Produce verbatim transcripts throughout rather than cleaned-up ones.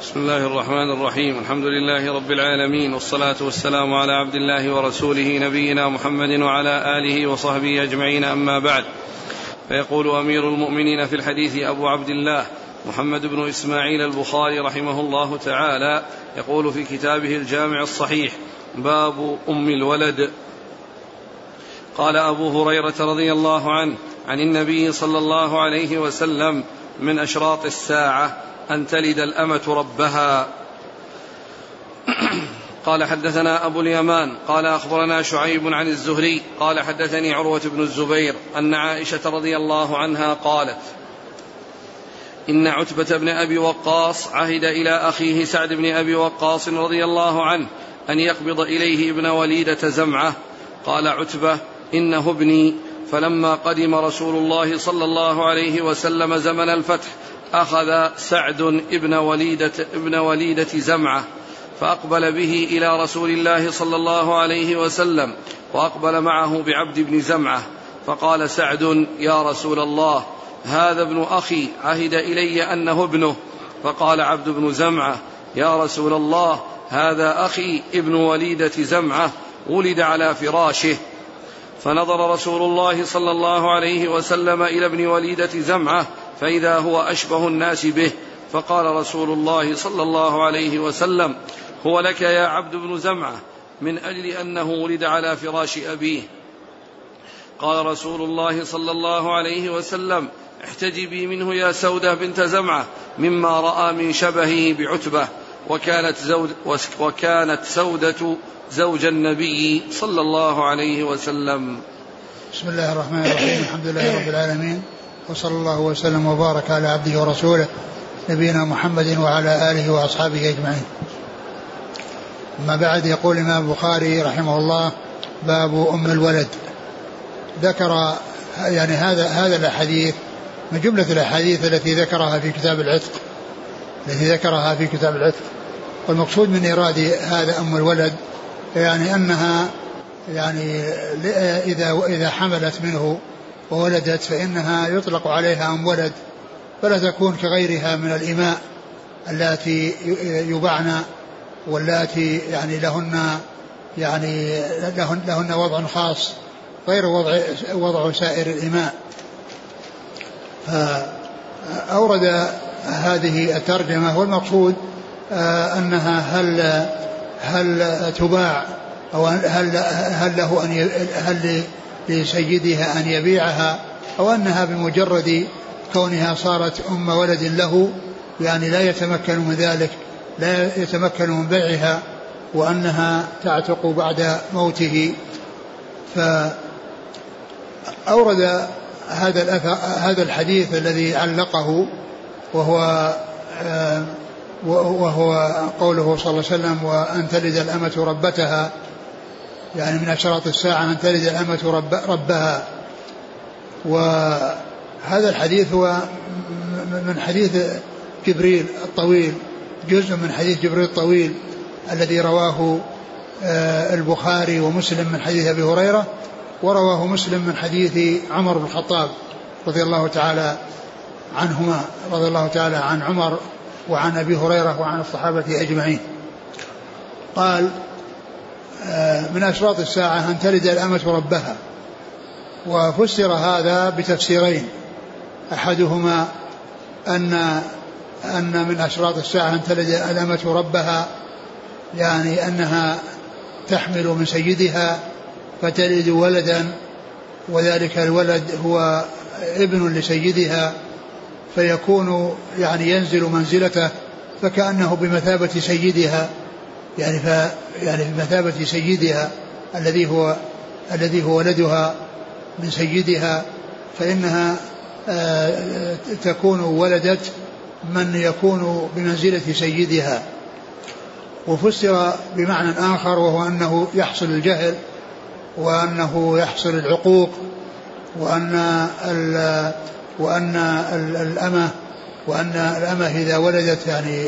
بسم الله الرحمن الرحيم. الحمد لله رب العالمين، والصلاة والسلام على عبد الله ورسوله نبينا محمد وعلى آله وصحبه أجمعين، أما بعد. فيقول أمير المؤمنين في الحديث أبو عبد الله محمد بن إسماعيل البخاري رحمه الله تعالى، يقول في كتابه الجامع الصحيح: باب أم الولد. قال أبو هريرة رضي الله عنه عن النبي صلى الله عليه وسلم: من أشراط الساعة أن تلد الأمة ربها. قال حدثنا أبو اليمان قال أخبرنا شعيب عن الزهري قال حدثني عروة بن الزبير أن عائشة رضي الله عنها قالت: إن عتبة بن أبي وقاص عهد إلى أخيه سعد بن أبي وقاص رضي الله عنه أن يقبض إليه ابن وليدة زمعة. قال عتبة: إنه ابني. فلما قدم رسول الله صلى الله عليه وسلم زمن الفتح أخذ سعد ابن وليدة, ابن وليدة زمعة فأقبل به إلى رسول الله صلى الله عليه وسلم، وأقبل معه بعبد بن زمعة. فقال سعد: يا رسول الله، هذا ابن أخي عهد إلي أنه ابنه. فقال عبد بن زمعة: يا رسول الله، هذا أخي ابن وليدة زمعة ولد على فراشه. فنظر رسول الله صلى الله عليه وسلم إلى ابن وليدة زمعة فإذا هو أشبه الناس به، فقال رسول الله صلى الله عليه وسلم: هو لك يا عبد بن زمعة، من أجل أنه ولد على فراش أبيه. قال رسول الله صلى الله عليه وسلم: احتجبي منه يا سودة بنت زمعة مما رأى من شبهه بعتبة. وكانت, زود وكانت سودة زوج النبي صلى الله عليه وسلم. بسم الله الرحمن الرحيم. الحمد لله رب العالمين، وصلى الله وسلم وبارك على عبده ورسوله نبينا محمد وعلى آله وأصحابه أجمعين. أما بعد، يقول الإمام البخاري رحمه الله: باب أم الولد. ذكر يعني هذا هذا الحديث من جملة الأحاديث التي ذكرها في كتاب العتق التي ذكرها في كتاب العتق والمقصود من إيراد هذا أم الولد يعني أنها يعني إذا إذا حملت منه وولدت فإنها يطلق عليها أم ولد، فلا تكون كغيرها من الإماء اللاتي يبعن واللاتي يعني لهن يعني لهن, لهن وضع خاص غير وضع, وضع سائر الإماء. فأورد هذه الترجمة، والمقصود أنها هل هل تباع أو هل هل له أن هل لسيدها أن يبيعها، أو أنها بمجرد كونها صارت أم ولد له يعني لا يتمكن من ذلك، لا يتمكن من بيعها، وأنها تعتق بعد موته. فأورد هذا هذا الحديث الذي علقه، وهو وهو قوله صلى الله عليه وسلم: وأن تلد الأمة ربتها، يعني من أشراط الساعة أن تلد الأمة رب ربها. وهذا الحديث هو من حديث جبريل الطويل، جزء من حديث جبريل الطويل الذي رواه البخاري ومسلم من حديث أبي هريرة، ورواه مسلم من حديث عمر بن الخطاب رضي الله تعالى عنهما رضي الله تعالى عن عمر وعن أبي هريرة وعن الصحابة أجمعين. قال: من أشراط الساعة أن تلد الأمة ربها. وفسر هذا بتفسيرين: أحدهما أن أن من أشراط الساعة أن تلد الأمة ربها، يعني أنها تحمل من سيدها فتلد ولدا، وذلك الولد هو ابن لسيدها، فيكون يعني ينزل منزلته فكأنه بمثابة سيدها، يعني ف يعني بمثابة سيدها الذي هو الذي هو ولدها من سيدها، فإنها آه تكون ولدت من يكون بمنزلة سيدها. وفسر بمعنى آخر، وهو أنه يحصل الجهل، وأنه يحصل العقوق، وأن ال وأن الأمة وأن الأمة إذا ولدت يعني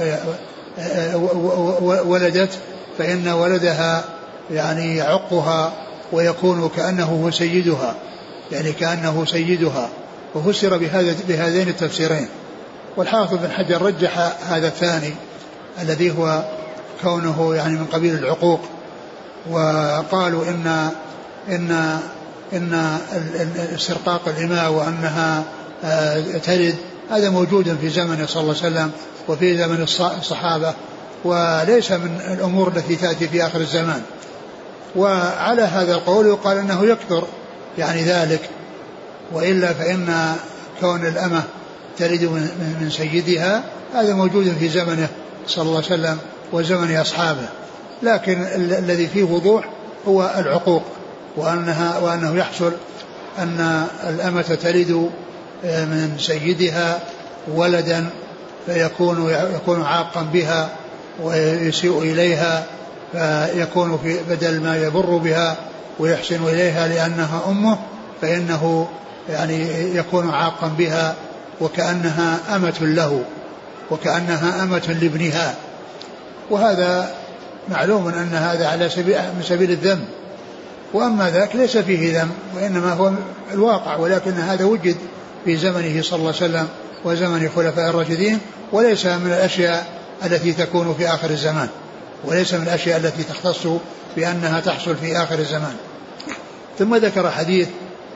ولدت فإن ولدها يعني يعقها ويكون كأنه هو سيدها، يعني كأنه سيدها. وفسر بهذا بهذين التفسيرين. والحافظ بن حجر رجح هذا الثاني الذي هو كونه يعني من قبيل العقوق. وقالوا إن إن إن استرقاق الإماء وأنها تلد هذا موجود في زمن صلى الله عليه وسلم وفي زمن الصحابة، وليس من الأمور التي تأتي في آخر الزمان. وعلى هذا القول يقال أنه يكثر يعني ذلك، وإلا فإن كون الأمة تلد من سيدها هذا موجود في زمنه صلى الله عليه وسلم وزمن أصحابه، لكن الذي فيه وضوح هو العقوق، وأنها وأنه يحصل أن الأمة تلد من سيدها ولدا فيكون يكون عاقا بها ويسيء إليها، فيكون في بدل ما يبر بها ويحسن إليها لأنها أمه فإنه يعني يكون عاقا بها وكأنها أمة له وكأنها أمة لابنها. وهذا معلوم أن هذا على سبيل من سبيل الذم، وأما ذاك ليس فيه ذم وإنما هو الواقع، ولكن هذا وجد في زمنه صلى الله عليه وسلم وزمن خلفاء الراشدين، وليس من الأشياء التي تكون في آخر الزمان، وليس من الأشياء التي تختص بأنها تحصل في آخر الزمان. ثم ذكر حديث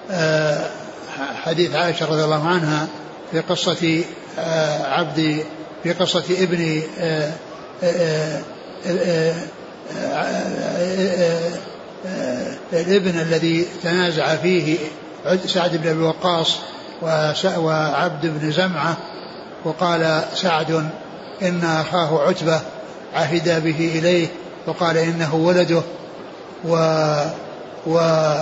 حديث عائشة رضي الله عنها في قصة عبد في قصة ابن الابن الذي تنازع فيه سعد بن أبي وقاص وعبد بن زمعة، وقال سعد إن أخاه عتبة عهد به إليه وقال إنه ولده، و و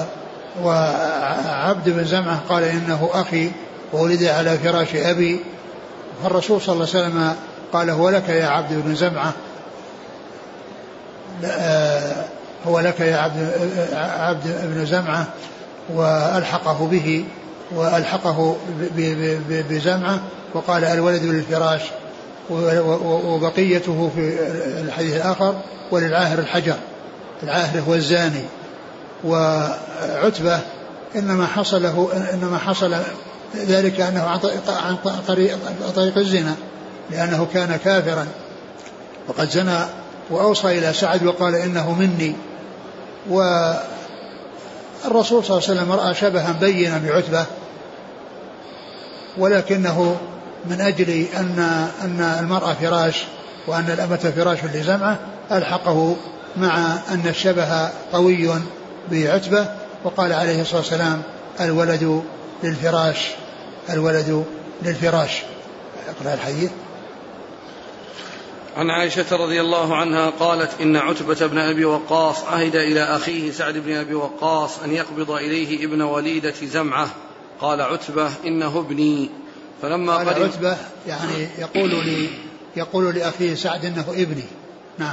وعبد بن زمعة قال إنه أخي وولد على فراش أبي. فالرسول صلى الله عليه وسلم قال هو لك يا عبد بن زمعة، هو لك يا عبد, عبد بن زمعة، وألحقه به وألحقه بزمعة وقال الولد للفراش، وبقيته في الحديث الآخر وللعاهر الحجر، العاهر هو الزاني. وعتبة إنما حصل له إنما حصل ذلك أنه عن طريق, طريق الزنا، لأنه كان كافرا وقد زنى وأوصى إلى سعد وقال إنه مني. والرسول صلى الله عليه وسلم رأى شبها بينا بعتبة، ولكنه من أجل أن أن المرأة فراش وأن الأمة فراش لزمعة ألحقه مع أن الشبه قوي بعتبة، وقال عليه الصلاة والسلام الولد للفراش، الولد للفراش. اقرأ الحديث. عن عائشة رضي الله عنها قالت إن عتبة بن أبي وقاص عهد إلى أخيه سعد بن أبي وقاص أن يقبض إليه ابن وليدة زمعة، قال عتبة إنه ابني. فلما قال قدم عتبة يعني يقول لي يقول لأخيه سعد إنه ابني. نعم.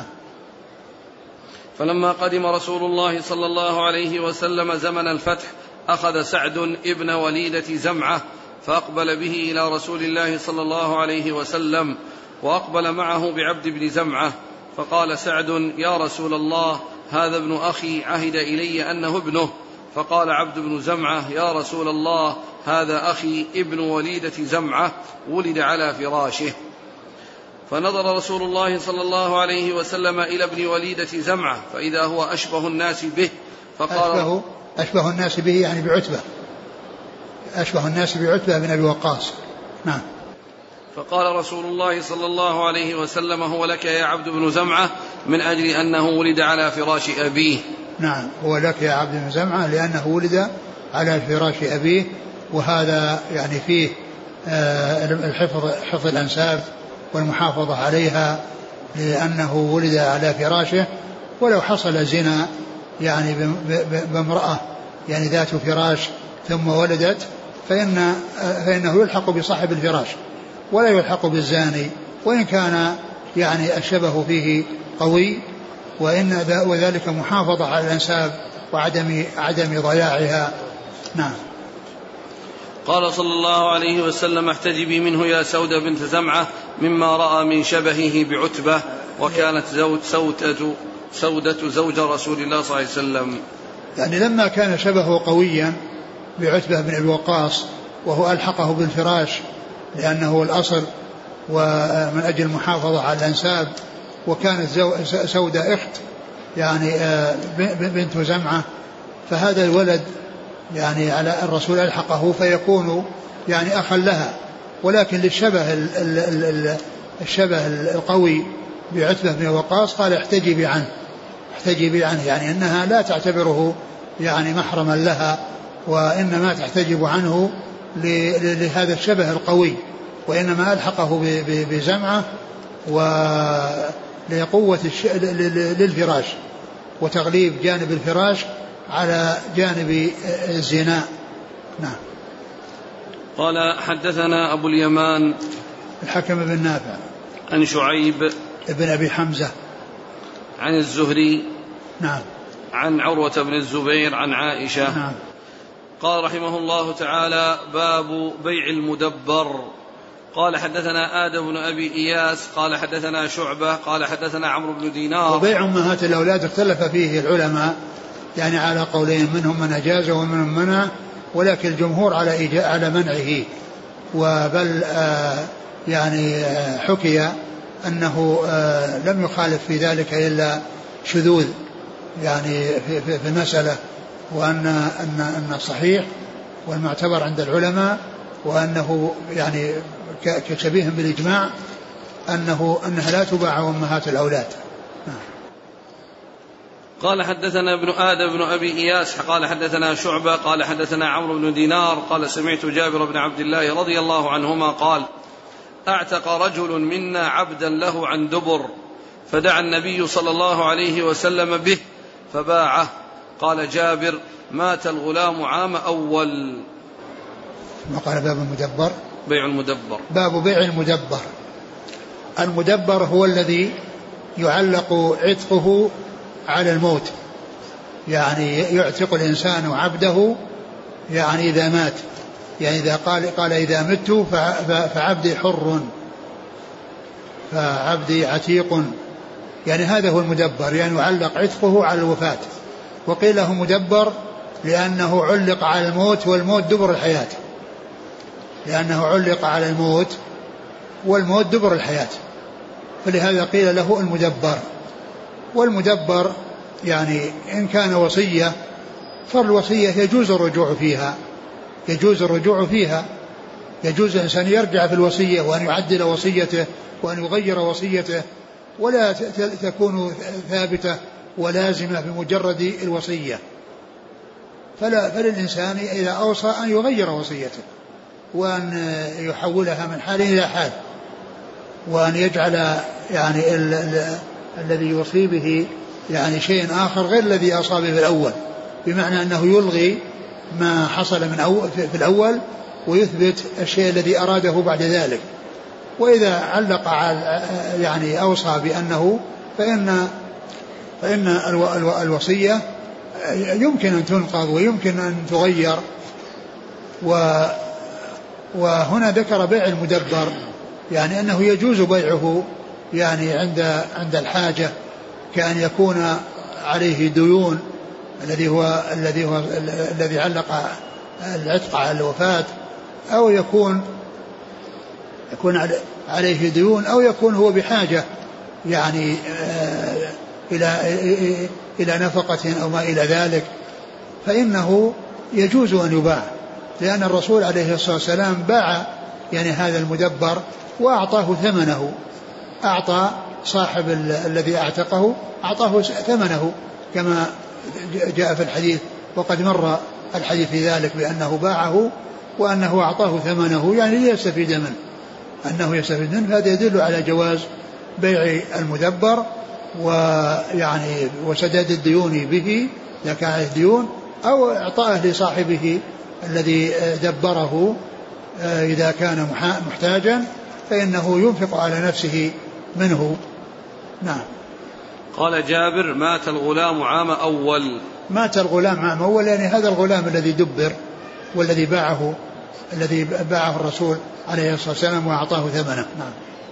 فلما قدم رسول الله صلى الله عليه وسلم زمن الفتح أخذ سعد ابن وليدة زمعة فأقبل به إلى رسول الله صلى الله عليه وسلم، وأقبل معه بعبد بن زمعة، فقال سعد يا رسول الله هذا ابن أخي عهد إلي أنه ابنه. فقال عبد بن زمعة يا رسول الله هذا أخي ابن وليدة زمعة ولد على فراشه. فنظر رسول الله صلى الله عليه وسلم إلى ابن وليدة زمعة فإذا هو أشبه الناس به، فقال أشبه, أشبه الناس به يعني بعتبة، أشبه الناس بعتبة بن أبي وقاص. نعم. فقال رسول الله صلى الله عليه وسلم هو لك يا عبد بن زمعة من أجل أنه ولد على فراش أبيه. نعم، هو لك يا عبد بن زمعة لأنه ولد على فراش أبيه، وهذا يعني فيه الحفظ حفظ الأنساب والمحافظة عليها لأنه ولد على فراشه. ولو حصل زنا يعني بامرأة يعني ذات فراش ثم ولدت فإن فإنه يلحق بصاحب الفراش ولا يلحق بالزاني، وإن كان يعني الشبه فيه قوي، وإن وذلك محافظة على الأنساب وعدم عدم ضياعها. نعم. قال صلى الله عليه وسلم احتجبي منه يا سودة بنت زمعة مما رأى من شبهه بعتبة، وكانت زوج سودة, سودة زوج رسول الله صلى الله عليه وسلم. يعني لما كان شبهه قويا بعتبة بن الوقاص وهو ألحقه بالفراش لأنه الأصل ومن أجل المحافظة على الأنساب وكانت سودة اخت يعني بنت زمعة، فهذا الولد يعني على الرسول ألحقه فيكون يعني أخا لها، ولكن للشبه الشبه القوي بعتبة بن وقاص قال احتجبي عنه احتجبي عنه يعني أنها لا تعتبره يعني محرما لها، وإنما تحتجب عنه لهذا الشبه القوي، وإنما ألحقه بزمعة ولقوة للفراش وتغليب جانب الفراش على جانب الزنا. نعم. قال حدثنا أبو اليمان الحكم بن نافع عن شعيب ابن أبي حمزة عن الزهري نعم عن عروة بن الزبير عن عائشة نعم. قال رحمه الله تعالى: باب بيع المدبر. قال حدثنا آدم بن أبي إياس قال حدثنا شعبة قال حدثنا عمرو بن دينار. وبيع أمهات الأولاد اختلف فيه العلماء يعني على قولين، منهم من أجازه ومنهم منع، ولكن الجمهور على على منعه، وبل آه يعني آه حكي أنه آه لم يخالف في ذلك إلا شذوذ يعني في, في, في المسألة، وأن أن أن الصحيح والمعتبر عند العلماء وأنه يعني كشبيه بالإجماع أنه أنها لا تباع أمهات الأولاد. قال حدثنا ابن آدم بن أبي إياس قال حدثنا شعبة قال حدثنا عمرو بن دينار قال سمعت جابر بن عبد الله رضي الله عنهما قال: اعتق رجل منا عبدا له عن دبر، فدعا النبي صلى الله عليه وسلم به فباعه. قال جابر: مات الغلام عام أول. ما قال باب المدبر؟ بيع المدبر. باب بيع المدبر. المدبر هو الذي يعلق عتقه على الموت، يعني يعتق الإنسان عبده يعني إذا مات، يعني إذا قال, قال إذا مت فعبدي حر فعبدي عتيق، يعني هذا هو المدبر، يعني يعلق عتقه على الوفاة. وقيل له مدبر لأنه علق على الموت، والموت دبر الحياة، لأنه علق على الموت والموت دبر الحياة، فلهذا قيل له المدبر. والمدبر يعني إن كان وصية فالوصية يجوز الرجوع فيها، يجوز الرجوع فيها يجوز الإنسان يرجع في الوصية وأن يعدل وصيته وأن يغير وصيته، ولا تكون ثابتة ولازمة بمجرد الوصية. فلا فللإنسان إذا أوصى أن يغير وصيته وأن يحولها من حال إلى حال، وأن يجعل يعني ال ال الذي يوصي به يعني شيء آخر غير الذي أصابه في الأول، بمعنى أنه يلغي ما حصل من أول في الأول ويثبت الشيء الذي أراده بعد ذلك. وإذا علق على يعني أوصى بأنه فإن فإن الوصية يمكن أن تنقض ويمكن أن تغير. وهنا ذكر بيع المدبر، يعني أنه يجوز بيعه يعني عند عند الحاجة، كأن يكون عليه ديون الذي هو الذي هو الذي علق العتق على الوفاة، أو يكون يكون عليه ديون، أو يكون هو بحاجة يعني إلى إلى نفقة أو ما إلى ذلك، فإنه يجوز أن يباع، لأن الرسول عليه الصلاة والسلام باع يعني هذا المدبر وأعطاه ثمنه، أعطى صاحب الذي أعتقه أعطاه ثمنه كما جاء في الحديث، وقد مر الحديث في ذلك بأنه باعه وأنه أعطاه ثمنه يعني ليستفيد منه، أنه يستفيد منه. هذا يدل على جواز بيع المدبر ويعني وسداد الديون به إذا كان عليه ديون، أو إعطائه لصاحبه الذي دبره إذا كان محتاجا فإنه ينفق على نفسه منه. نعم. قال جابر: مات الغلام عام أول. مات الغلام عام أول، يعني هذا الغلام الذي دبر والذي باعه الذي باعه الرسول عليه الصلاة والسلام وأعطاه ثمنه. نعم.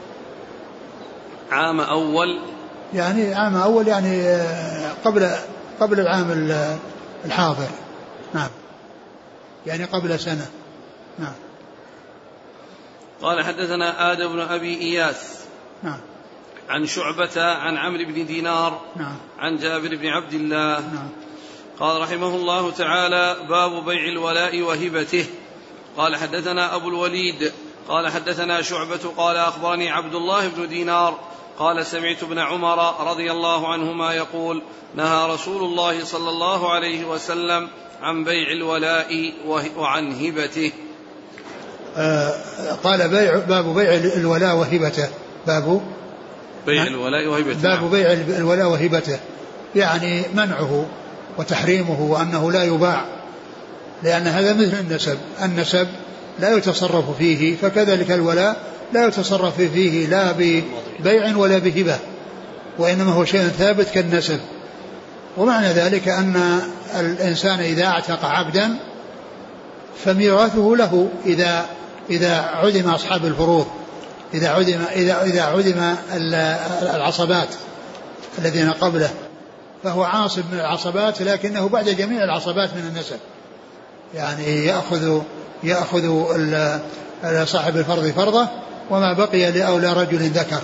عام أول يعني عام أول يعني قبل قبل العام الحاضر. نعم، يعني قبل سنة. نعم. قال حدثنا آدم بن أبي إياس نعم عن شعبة عن عمرو بن دينار نعم. عن جابر بن عبد الله نعم. قال رحمه الله تعالى: باب بيع الولاء وهبته. قال حدثنا أبو الوليد قال حدثنا شعبة قال أخبرني عبد الله بن دينار قال سمعت ابن عمر رضي الله عنهما يقول: نهى رسول الله صلى الله عليه وسلم عن بيع الولاء وعن هبته. آه قال بيع باب بيع الولاء وهبته. باب بيع الولاء وهبته. باب بيع الولاء وهبته، يعني منعه وتحريمه وأنه لا يباع، لأن هذا مثل النسب، النسب لا يتصرف فيه، فكذلك الولاء لا يتصرف فيه لا ببيع ولا بهبة، وإنما هو شيء ثابت كالنسب. ومعنى ذلك أن الإنسان إذا اعتق عبدا فميراثه له إذا إذا عدم أصحاب الفروض، إذا عدم إذا إذا عدم العصبات الذين قبله، فهو عاصب من العصبات، لكنه بعد جميع العصبات من النسب، يعني يأخذ يأخذ صاحب الفرض فرضه وما بقي لأولى رجل ذكر.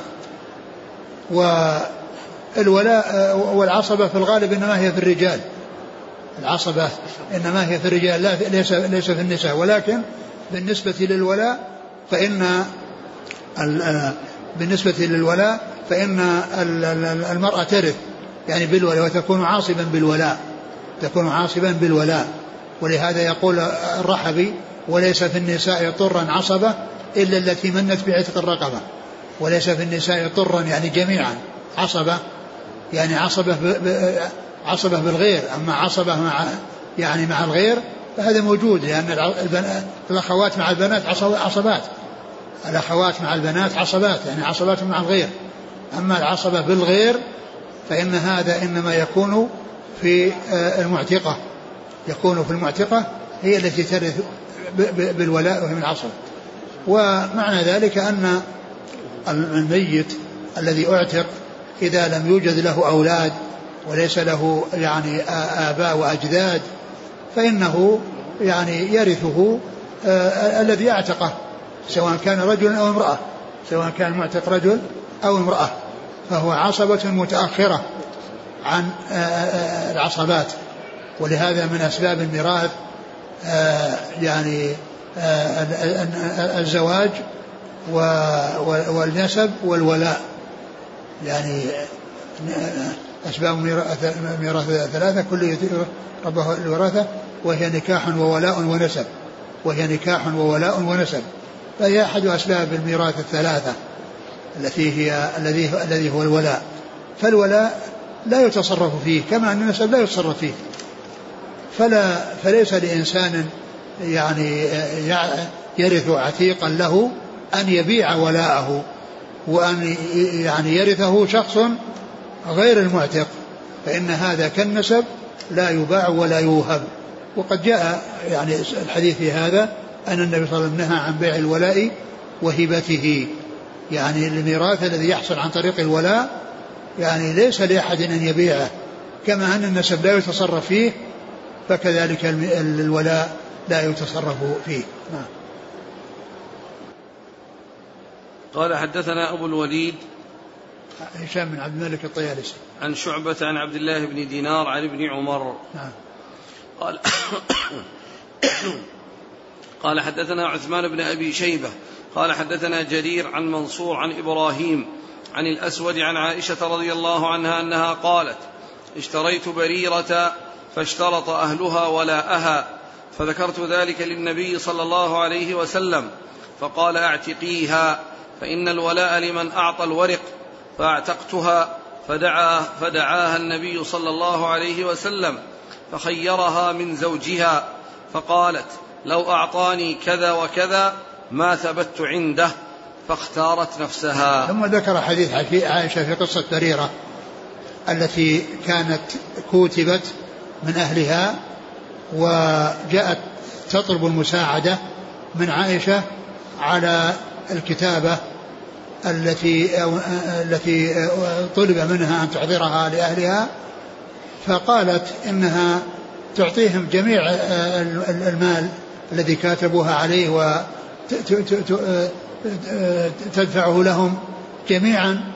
والولاء والعصبة في الغالب إنما هي في الرجال، العصبة إنما هي في الرجال لا ليس ليس في النساء. ولكن بالنسبة للولاء فإن بالنسبة للولاء فإن المرأة ترث يعني بالولاء، وتكون عاصبا بالولاء، تكون عاصبا بالولاء. ولهذا يقول الرحبي: وليس في النساء طرا عصبة إلا التي منت بعتق الرقبة. وليس في النساء طرا يعني جميعا عصبة، يعني عصبة عصبة بالغير. أما عصبة مع يعني مع الغير فهذا موجود، لأن الأخوات مع البنات عصبات، الأخوات مع البنات عصبات، يعني عصبات مع الغير. أما العصبة بالغير فإن هذا إنما يكون في المعتقة، يكون في المعتقة هي التي ترث بالولاء وهي من العصبة. ومعنى ذلك أن الميت الذي أعتق إذا لم يوجد له أولاد وليس له يعني آباء وأجداد فإنه يعني يرثه آه الذي أعتقه، سواء كان رجل أو امرأة، سواء كان معتق رجل أو امرأة، فهو عصبة متأخرة عن آه آه العصبات. ولهذا من أسباب الميراث آه يعني آه الزواج والنسب والولاء، يعني أسباب ميراث ثلاثة كل يثير ربه الوراثة، وهي نكاح وولاء ونسب، وهي نكاح وولاء ونسب، فهي أحد أسباب الميراث الثلاثة التي هي الذي الذي هو الولاء. فالولاء لا يتصرف فيه كما أن النسب لا يتصرف فيه، فلا فليس لإنسان يعني يرث عتيقا له أن يبيع ولاءه وأن يعني يرثه شخص غير المعتق، فإن هذا كالنسب لا يباع ولا يوهب. وقد جاء يعني الحديث في هذا أن النبي صلى الله عليه وسلم نهى عن بيع الولاء وهبته، يعني الميراث الذي يحصل عن طريق الولاء يعني ليس لأحد أن يبيعه، كما أن النسب لا يتصرف فيه فكذلك الولاء لا يتصرف فيه. نعم. قال حدثنا أبو الوليد هشام بن عبد الملك الطيالسي عن شعبة عن عبد الله بن دينار عن ابن عمر. نعم. قال قال حدثنا عثمان بن أبي شيبة قال حدثنا جرير عن منصور عن إبراهيم عن الأسود عن عائشة رضي الله عنها أنها قالت: اشتريت بريرة فاشترط أهلها ولاءها، فذكرت ذلك للنبي صلى الله عليه وسلم فقال: اعتقيها فإن الولاء لمن أعطى الورق، فاعتقتها. فدعا فدعاها النبي صلى الله عليه وسلم فخيرها من زوجها، فقالت: لو أعطاني كذا وكذا ما ثبت عنده، فاختارت نفسها. ثم ذكر حديث عائشة في قصة بريرة التي كانت كوتبت من أهلها وجاءت تطلب المساعدة من عائشة على الكتابة التي التي طلب منها أن تحضرها لأهلها، فقالت إنها تعطيهم جميع المال الذي كاتبوها عليه وتدفعه لهم جميعا،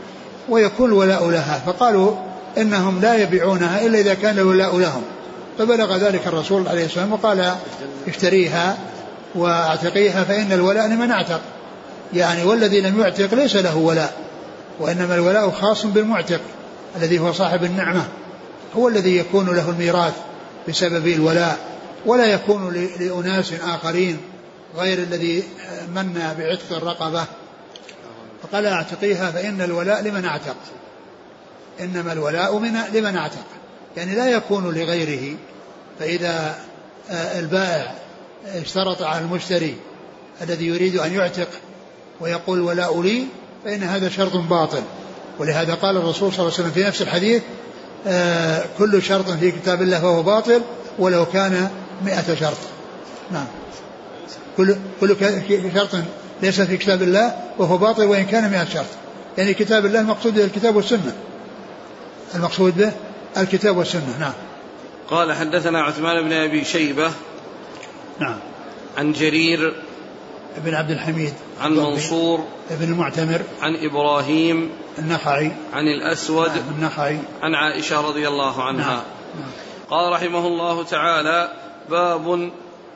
ويكون الولاء لها، فقالوا إنهم لا يبيعونها إلا إذا كان الولاء لهم. فبلغ ذلك الرسول عليه الصلاة والسلام وقال اشتريها واعتقيها فإن الولاء لمن اعتق، يعني والذي لم يعتق ليس له ولاء، وإنما الولاء خاص بالمعتق الذي هو صاحب النعمة، هو الذي يكون له الميراث بسبب الولاء، ولا يكون لأناس آخرين غير الذي من بعتق الرقبة. فقال اعتقيها فإن الولاء لمن اعتق، إنما الولاء من لمن اعتق، يعني لا يكون لغيره. فإذا البائع اشترط على المشتري الذي يريد أن يعتق ويقول ولاء لي فإن هذا شرط باطل. ولهذا قال الرسول صلى الله عليه وسلم في نفس الحديث آه كل شرط في كتاب الله فهو باطل ولو كان مئة شرط. نعم، كل, كل شرط ليس في كتاب الله وهو باطل وإن كان مئة شرط، يعني كتاب الله المقصود به الكتاب والسنة، المقصود به الكتاب والسنة. نعم. قال حدثنا عثمان بن أبي شيبة نعم عن جرير ابن عبد الحميد عن منصور ابن المعتمر عن إبراهيم النخعي عن الأسود نعم النخعي عن عائشة رضي الله عنها. نعم. نعم. قال رحمه الله تعالى: باب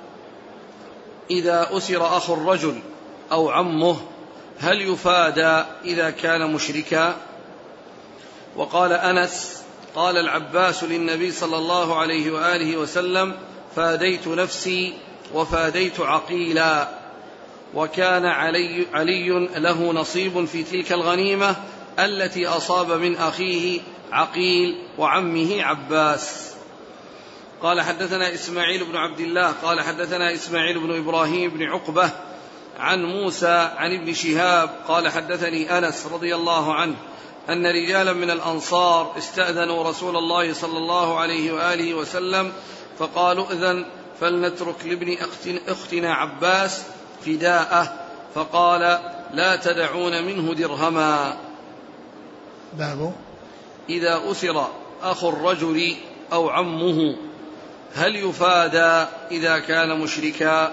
إذا أسر أخو الرجل أو عمه هل يفادى إذا كان مشركا؟ وقال أنس: قال العباس للنبي صلى الله عليه وآله وسلم: فاديت نفسي وفاديت عقيلا. وكان علي, علي له نصيب في تلك الغنيمة التي أصاب من أخيه عقيل وعمه عباس. قال حدثنا إسماعيل بن عبد الله قال حدثنا إسماعيل بن إبراهيم بن عقبة عن موسى عن ابن شهاب قال حدثني أنس رضي الله عنه أن رجالا من الأنصار استأذنوا رسول الله صلى الله عليه وآله وسلم فقالوا: إذن فلنترك لابن أختنا عباس فداءه، فقال: لا تدعون منه درهما. باب إذا أسر أخو الرجل أو عمه هل يفادى إذا كان مشركا؟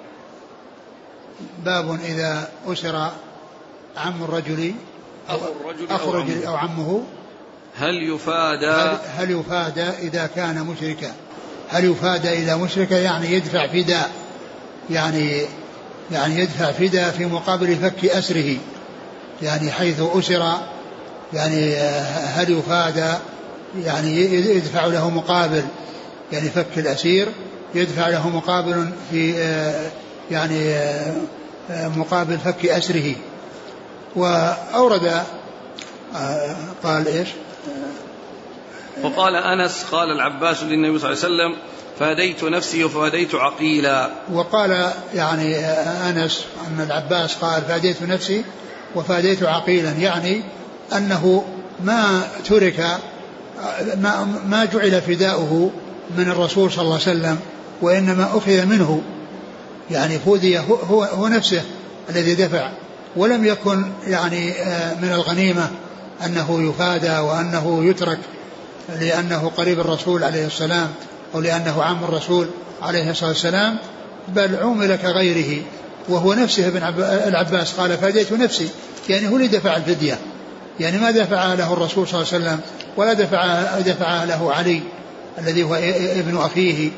باب إذا أسر عم الرجل أو أخو الرجل أو عمه هل يفادى هل, هل يفادى إذا كان مشركا. هل يفادى إذا مشركا يعني يدفع فداء، يعني يعني يدفع فداء في مقابل فك أسره، يعني حيث أسر يعني هل يفادى يعني يدفع له مقابل، يعني فك الأسير يدفع له مقابل في يعني مقابل فك أسره. وأورد قال إيش؟ وقال أنس: قال العباس للنبي صلى الله عليه وسلم: فاديت نفسي وفاديت عقيلا. وقال يعني أنس أن العباس قال: فاديت نفسي وفاديت عقيلا، يعني أنه ما ترك ما, ما جعل فداؤه من الرسول صلى الله عليه وسلم، وإنما أخذ منه، يعني فودي هو, هو نفسه الذي دفع، ولم يكن يعني من الغنيمة أنه يفادى وأنه يترك لأنه قريب الرسول عليه السلام أو لأنه عم الرسول عليه الصلاة والسلام، بل عمل كغيره وهو نفسه. ابن العباس قال: فاديت نفسي، يعني هو اللي دفع الفدية، يعني ما دفع له الرسول صلى الله عليه وسلم ولا دفع, دفع له علي الذي هو ابن أخيه.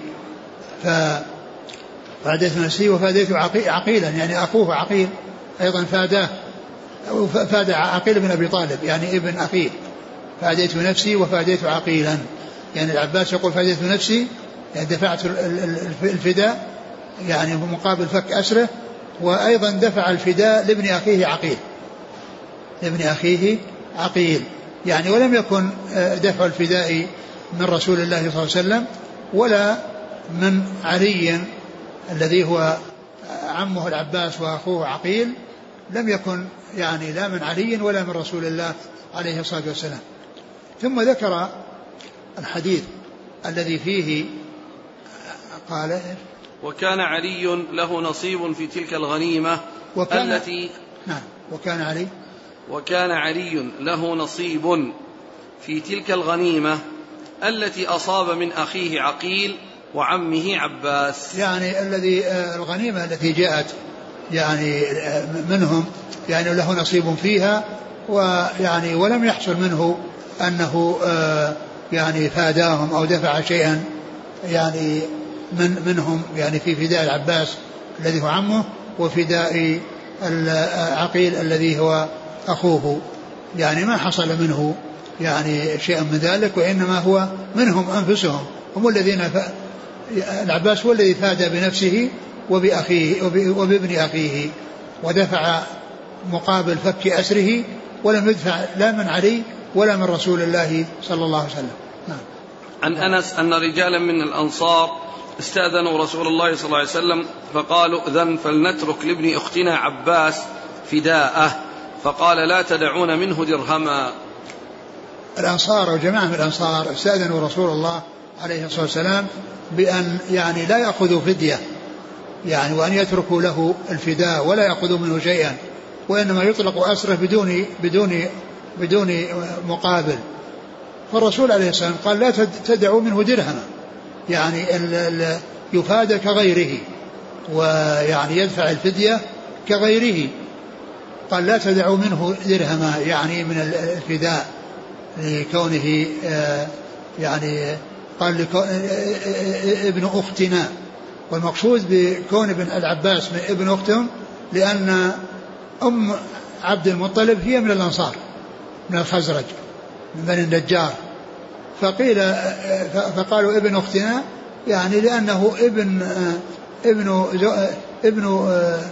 ففاديت نفسي وفاديت عقيلا، يعني أخوه عقيل أيضا فاداه، فاد عقيل بن أبي طالب يعني ابن أخيه. فاديت نفسي وفاديت عقيلا، يعني العباس يقول: فاديت نفسي يعني دفعت الفداء يعني بمقابل فك أسره، وأيضا دفع الفداء لابن أخيه عقيل لابن أخيه عقيل يعني ولم يكن دفع الفداء من رسول الله صلى الله عليه وسلم ولا من علي الذي هو عمه العباس وأخوه عقيل، لم يكن يعني لا من علي ولا من رسول الله عليه الصلاة والسلام. ثم ذكر الحديث الذي فيه قال: وكان علي له نصيب في تلك الغنيمة وكان التي نعم وكان علي وكان علي له نصيب في تلك الغنيمة التي أصاب من أخيه عقيل وعمه عباس، يعني الذي الغنيمة التي جاءت يعني منهم يعني له نصيب فيها، ويعني ولم يحصل منه أنه آه يعني فاداهم أو دفع شيئا يعني من منهم يعني في فداء العباس الذي هو عمه وفداء العقيل الذي هو أخوه، يعني ما حصل منه يعني شيء من ذلك، وإنما هو منهم أنفسهم هم الذين ف... العباس هو الذي فاد بنفسه وبأخيه وبابن أخيه ودفع مقابل فك أسره، ولم يدفع لا من علي ولا من رسول الله صلى الله عليه وسلم. نعم. عن أنس أن رجالا من الأنصار استأذنوا رسول الله صلى الله عليه وسلم فقالوا إذن فلنترك لابن أختنا عباس فداءه، فقال لا تدعون منه درهما. الأنصار وجماعة من الأنصار استأذنوا رسول الله عليه الصلاة والسلام بأن يعني لا يأخذوا فدية، يعني وأن يتركوا له الفداء ولا يأخذوا منه شيئا، وإنما يطلق أسره بدون بدون بدون مقابل. فالرسول عليه الصلاة والسلام قال لا تدعوا منه درهما، يعني يفاد كغيره ويعني يدفع الفدية كغيره. قال لا تدعوا منه درهما يعني من الفداء لكونه يعني قال ابن أختنا، والمقصود بكون ابن العباس من ابن أختهم لأن أم عبد المطلب هي من الأنصار من الخزرج من بني النجار، فقيل فقالوا ابن أختنا يعني لأنه ابن ابن ابن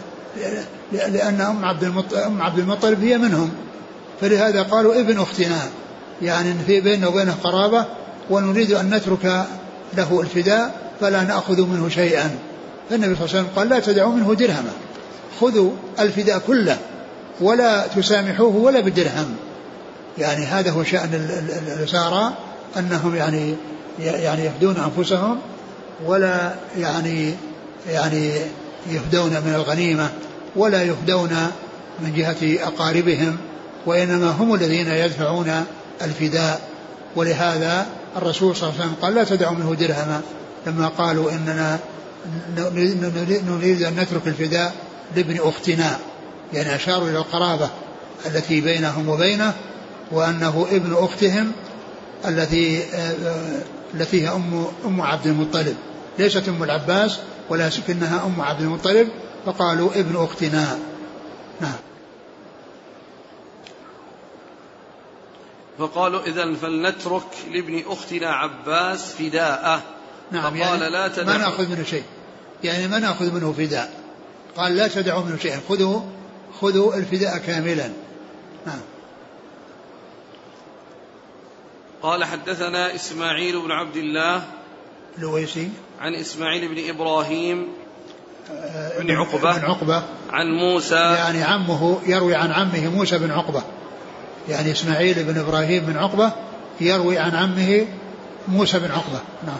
لأن أم عبد المطلب, أم عبد المطلب هي منهم، فلهذا قالوا ابن أختنا، يعني في بيننا وبينه قرابة ونريد أن نترك له الفداء فلا نأخذ منه شيئا. فالنبي صلى الله عليه وسلم قال لا تدعوا منه درهما، خذوا الفداء كله ولا تسامحوه ولا بالدرهم. يعني هذا هو شأن الأسارى، أنهم يعني يعني يفدون أنفسهم ولا يعني يعني يفدون من الغنيمة ولا يفدون من جهة أقاربهم، وإنما هم الذين يدفعون الفداء. ولهذا الرسول صلى الله عليه وسلم قال لا تدعوا منه درهما لما قالوا إننا نريد أن نترك الفداء لابن أختنا، يعني أشاروا إلى القرابة التي بينهم وبينه، وأنه ابن أختهم التي التي هي أم أم عبد المطلب، ليست أم العباس ولكنها أم عبد المطلب، فقالوا ابن أختنا. نعم. فقالوا إذن فلنترك لابن أختنا عباس فداءه. نعم. فقال يعني لا تدعوا ما نأخذ منه شيء، يعني ما نأخذ منه فداء، قال لا تدعوا منه شيئا، خذوا خذوا الفداء كاملا. نعم. قال حدثنا إسماعيل بن عبد الله لويسي عن إسماعيل بن إبراهيم بن عقبة, بن عقبة عن موسى، يعني عمه يروي عن عمه موسى بن عقبة، يعني إسماعيل بن إبراهيم بن عقبة يروي عن عمه موسى بن عقبة. نعم.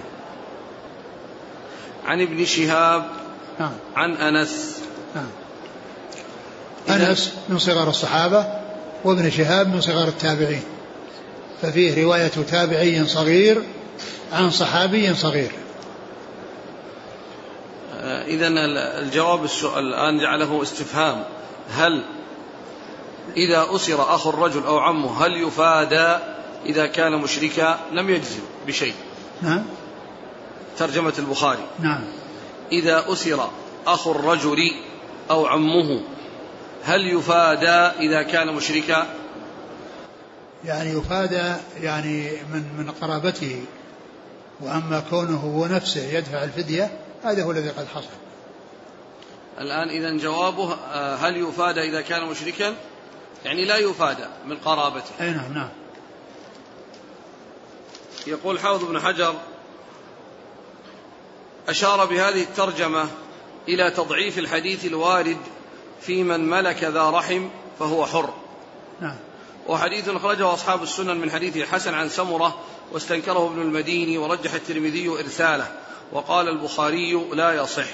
عن ابن شهاب نعم. عن أنس. نعم. أنس من صغار الصحابة وابن شهاب من صغار التابعين، ففيه رواية تابعي صغير عن صحابي صغير. إذن الجواب السؤال الآن جعله استفهام، هل إذا أسر أخو الرجل أو عمه هل يفادى إذا كان مشركا؟ لم يجزم بشيء. نعم. ترجمة البخاري. نعم. إذا أسر أخو الرجل أو عمه هل يفادى إذا كان مشركا؟ يعني يفادى يعني من من قرابته، وأما كونه هو نفسه يدفع الفدية هذا هو الذي قد حصل. الآن إذن جوابه هل يفادى إذا كان مشركا؟ يعني لا يفادى من قرابته. أي نعم. نعم. يقول حافظ بن حجر أشار بهذه الترجمة إلى تضعيف الحديث الوارد في من ملك ذا رحم فهو حر. نعم. وحديث أخرجه أصحاب السنن من حديث الحسن عن سمرة واستنكره ابن المديني ورجح الترمذي إرساله، وقال البخاري لا يصح.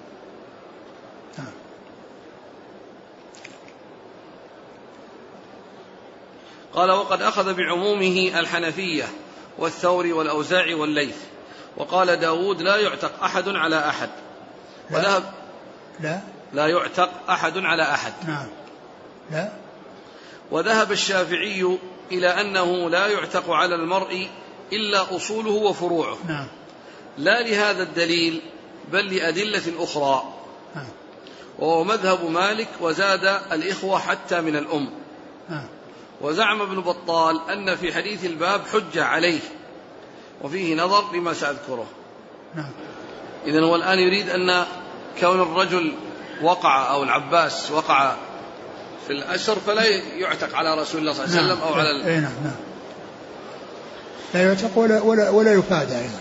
قال وقد أخذ بعمومه الحنفية والثوري والأوزاعي والليث، وقال داود لا يعتق أحد على أحد، وذهب لا لا يعتق أحد على أحد. نعم. لا وذهب الشافعي إلى أنه لا يعتق على المرء إلا أصوله وفروعه. نعم. لا لهذا الدليل بل لأدلة أخرى. نعم. وهو مذهب مالك وزاد الإخوة حتى من الأم. نعم. وزعم ابن بطال أن في حديث الباب حجة عليه وفيه نظر لما سأذكره. نعم. إذن هو الآن يريد أن كون الرجل وقع أو العباس وقع في الأسر فلا يعتق على رسول الله صلى الله عليه وسلم. نعم. أو على ال... نعم. نعم. لا يعتق ولا, ولا, ولا يفاد أيضا.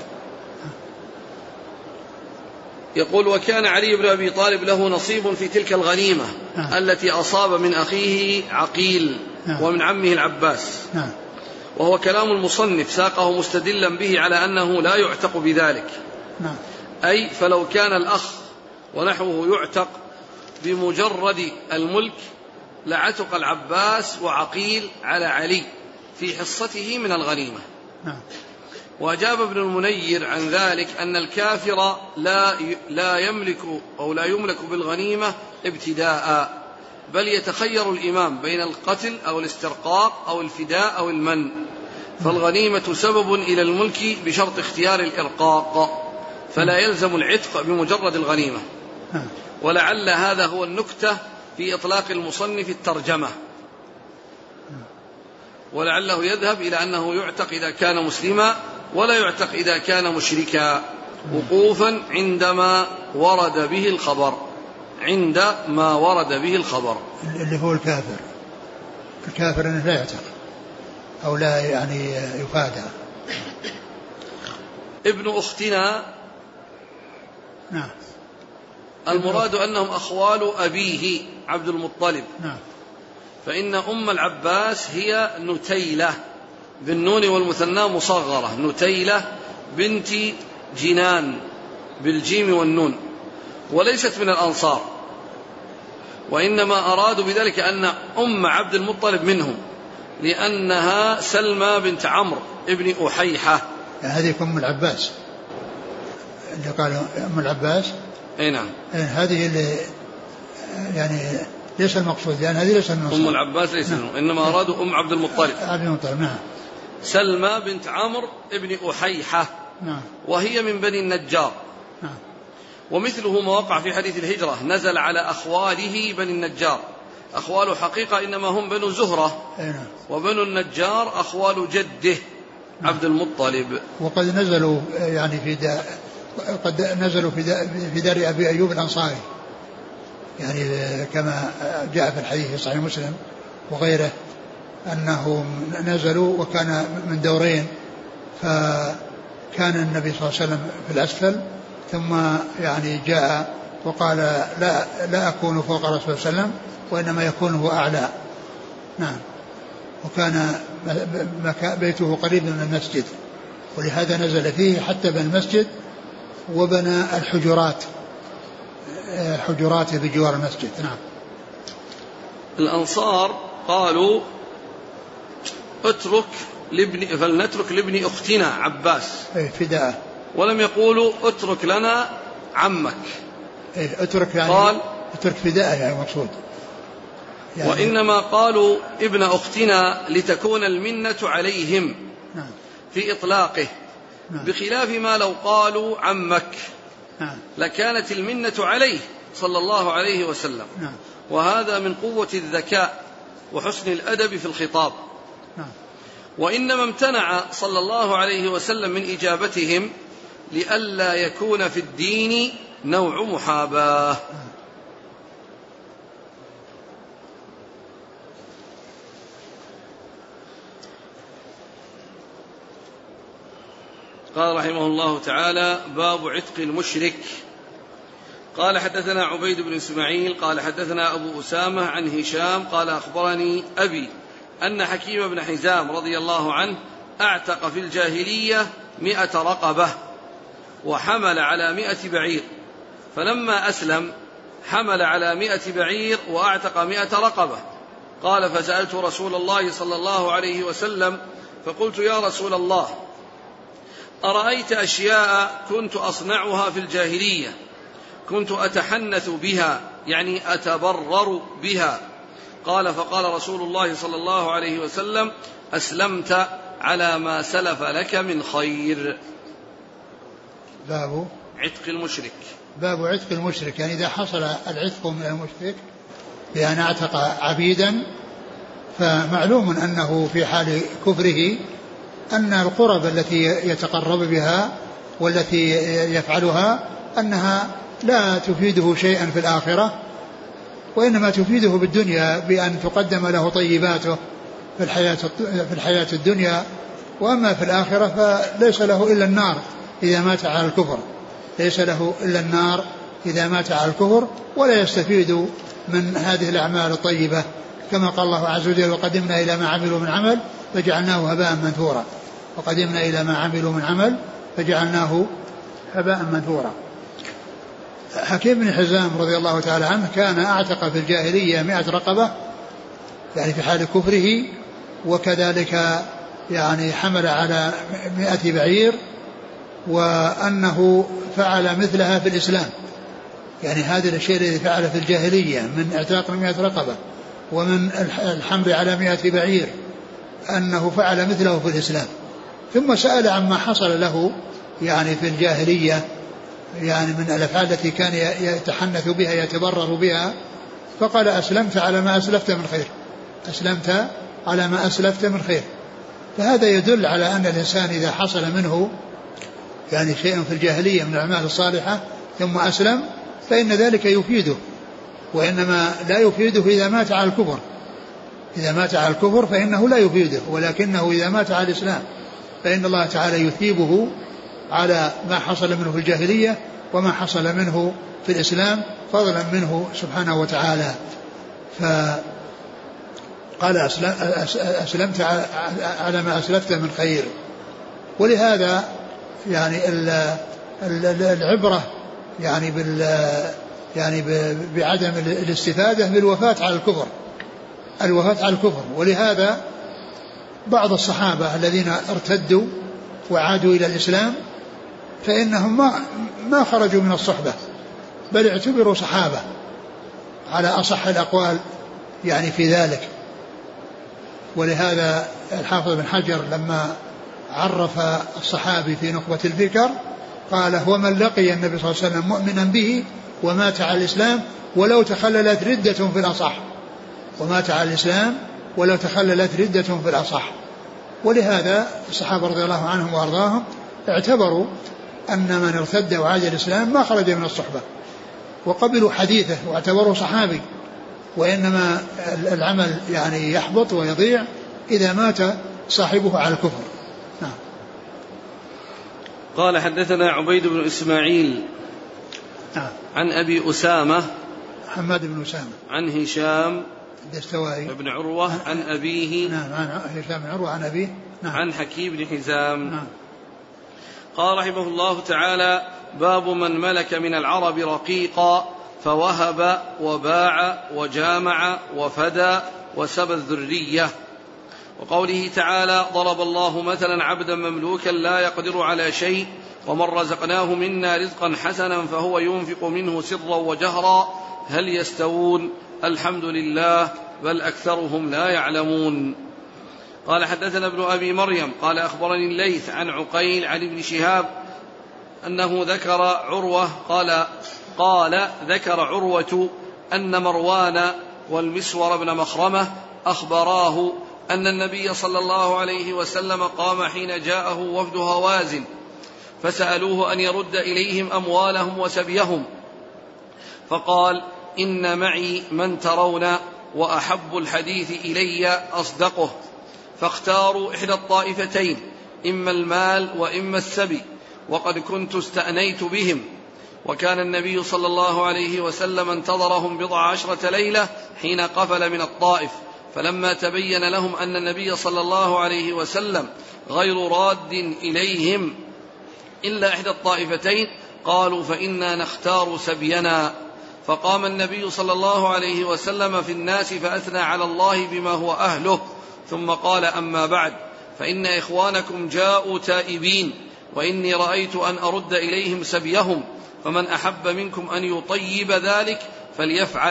يقول وكان علي بن أبي طالب له نصيب في تلك الغنيمة. نعم. التي أصاب من أخيه عقيل. نعم. ومن عمه العباس. نعم. وهو كلام المصنف ساقه مستدلا به على أنه لا يعتق بذلك. نعم. أي فلو كان الأخ ونحوه يعتق بمجرد الملك لعتق العباس وعقيل على علي في حصته من الغنيمة. نعم. وأجاب ابن المنير عن ذلك أن الكافر لا لا يملك أو لا يملك بالغنيمة ابتداء، بل يتخير الإمام بين القتل أو الاسترقاق أو الفداء أو المن، فالغنيمة سبب إلى الملك بشرط اختيار الإرقاق، فلا يلزم العتق بمجرد الغنيمة. ولعل هذا هو النكتة في إطلاق المصنف الترجمة، ولعله يذهب إلى أنه يعتق إذا كان مسلما ولا يعتق إذا كان مشركا، وقوفا عندما ورد به الخبر عند ما ورد به الخبر اللي هو الكافر الكافر أنه لا يعتق أو لا يعني يفادى. ابن أختنا. نعم. المراد أنهم أخوال أبيه عبد المطلب. نعم. فإن أم العباس هي نتيلة بالنون والمثنى مصغرة، نتيلة بنت جنان بالجيم والنون، وليست من الأنصار، وإنما أرادوا بذلك أن أم عبد المطلب منهم، لأنها سلمى بنت عمرو ابن أحيحة. هذه أم العباس اللي قالوا أم العباس. أي نعم. هذه اللي يعني ليس المقصود، لأن هذه ليس النصر. أم العباس ليس نعم. إنما أرادوا أم عبد المطلب. عبد المطلب. نعم. سلمى بنت عمرو ابن أحيحة. نعم. وهي من بني النجار. نعم. ومثله ما وقع في حديث الهجرة نزل على أخواله بني النجار. أخوال حقيقة إنما هم بنو زهرة. نعم. وبنو النجار أخوال جده عبد المطلب. وقد نزلوا يعني في دا قد نزلوا في, دا في دار أبي أيوب الأنصاري، يعني كما جاء في الحديث في صحيح مسلم وغيره أنهم نزلوا وكان من دورين، فكان النبي صلى الله عليه وسلم في الأسفل ثم يعني جاء وقال لا, لا أكون فوق رسول الله صلى الله عليه وسلم وإنما يكون هو أعلى. نعم. وكان بيته قريب من المسجد ولهذا نزل فيه حتى بنى المسجد وبنى الحجرات حجرات بجوار المسجد. نعم. الأنصار قالوا اترك لابن فلنترك لابن أختنا عباس فداء، ولم يقولوا اترك لنا عمك. اترك يعني قال اترك فداء يعني مقصود يعني. وإنما قالوا ابن أختنا لتكون المنة عليهم. نعم. في إطلاقه. نعم. بخلاف ما لو قالوا عمك. نعم. لكانت المنة عليه صلى الله عليه وسلم. نعم. وهذا من قوة الذكاء وحسن الأدب في الخطاب. نعم. وإنما امتنع صلى الله عليه وسلم من إجابتهم لئلا يكون في الدين نوع محاباة. قال رحمه الله تعالى باب عتق المشرك. قال حدثنا عبيد بن إسماعيل قال حدثنا أبو أسامة عن هشام قال أخبرني أبي أن حكيم بن حزام رضي الله عنه أعتق في الجاهلية مئة رقبة وحمل على مئة بعير، فلما أسلم حمل على مئة بعير وأعتق مئة رقبة. قال فسألت رسول الله صلى الله عليه وسلم فقلت يا رسول الله أرأيت أشياء كنت أصنعها في الجاهلية كنت أتحنث بها يعني أتبرر بها قال فقال رسول الله صلى الله عليه وسلم أسلمت على ما سلف لك من خير. باب عتق المشرك. باب عتق المشرك، يعني إذا حصل العتق من المشرك بأن اعتق عبيدا، فمعلوم أنه في حال كفره أن القرب التي يتقرب بها والتي يفعلها أنها لا تفيده شيئا في الآخرة، وإنما تفيده بالدنيا بأن تقدم له طيباته في الحياة في الحياة الدنيا، وأما في الآخرة فليس له إلا النار إذا مات على الكفر، ليس له إلا النار إذا مات على الكفر، ولا يستفيد من هذه الأعمال الطيبة، كما قال الله عز وجل وقدمنا إلى ما عملوا من عمل فجعلناه هباء منثورا. وقدمنا إلى ما عملوا من عمل فجعلناه هباء منثورا. حكيم بن حزام رضي الله تعالى عنه كان أعتق في الجاهلية مئة رقبة، يعني في حال كفره، وكذلك يعني حمل على مئة بعير، وأنه فعل مثلها في الإسلام، يعني هذا الشيء الذي فعل في الجاهلية من اعتاق مئة رقبة ومن الحمل على مئة بعير أنه فعل مثله في الإسلام. ثم سأل عما حصل له يعني في الجاهلية، يعني من الأفعال التي كان يتحنث بها يتبرر بها، فقال أسلمت على ما أسلفت من خير، أسلمت على ما أسلفت من خير. فهذا يدل على أن الإنسان إذا حصل منه يعني شيء في الجاهلية من الأعمال الصالحة ثم أسلم فإن ذلك يفيده، وإنما لا يفيده إذا مات على الكفر. إذا مات على الكفر فإنه لا يفيده، ولكنه إذا مات على الإسلام فإن الله تعالى يثيبه على ما حصل منه في الجاهلية وما حصل منه في الإسلام فضلا منه سبحانه وتعالى. فقال أسلمت على ما أسلفت من خير. ولهذا يعني العبرة يعني بال يعني بعدم الاستفادة بالوفاة على الكفر، الوفاة على الكفر. ولهذا بعض الصحابة الذين ارتدوا وعادوا إلى الإسلام فإنهم ما ما خرجوا من الصحبة، بل اعتبروا صحابة على أصح الأقوال يعني في ذلك. ولهذا الحافظ بن حجر لما عرف الصحابي في نخبة الفكر قال هو من لقي النبي صلى الله عليه وسلم مؤمنا به ومات على الإسلام ولو تخللت ردة في الأصح، ومات على الإسلام ولو تخللت ردة في الأصح. ولهذا الصحابة رضي الله عنهم وأرضاهم اعتبروا أن من ارتد وعاد الإسلام ما خرج من الصحبة، وقبلوا حديثه واعتبروا صحابي، وإنما العمل يعني يحبط ويضيع إذا مات صاحبه على الكفر. نعم. قال حدثنا عبيد بن إسماعيل نعم. عن أبي أسامة حماد بن أسامة عن هشام الدستوائي بن عروة عن أبيه نعم عن هشام بن عروة عن أبيه نعم. عن حكيم بن حزام نعم. قال رحمه الله تعالى باب من ملك من العرب رقيقا فوهب وباع وجامع وفدى وسبى الذرية. وقوله تعالى ضرب الله مثلا عبدا مملوكا لا يقدر على شيء ومن رزقناه منا رزقا حسنا فهو ينفق منه سرا وجهرا هل يستوون الحمد لله بل أكثرهم لا يعلمون. قال حدثنا ابن أبي مريم قال أخبرني الليث عن عقيل عن ابن شهاب أنه ذكر عروة قال قال ذكر عروة أن مروان والمسور بن مخرمة أخبراه أن النبي صلى الله عليه وسلم قام حين جاءه وفد هوازن فسألوه أن يرد إليهم أموالهم وسبيهم، فقال إن معي من ترون وأحب الحديث إلي أصدقه، فاختاروا إحدى الطائفتين إما المال وإما السبي، وقد كنت استأنيت بهم. وكان النبي صلى الله عليه وسلم انتظرهم بضع عشرة ليلة حين قفل من الطائف، فلما تبين لهم أن النبي صلى الله عليه وسلم غير راد إليهم إلا إحدى الطائفتين قالوا فإنا نختار سبينا. فقام النبي صلى الله عليه وسلم في الناس فأثنى على الله بما هو أهله، ثم قال أما بعد فإن إخوانكم جاءوا تائبين وإني رأيت أن أرد إليهم سبيهم، فمن أحب منكم أن يطيب ذلك فليفعل،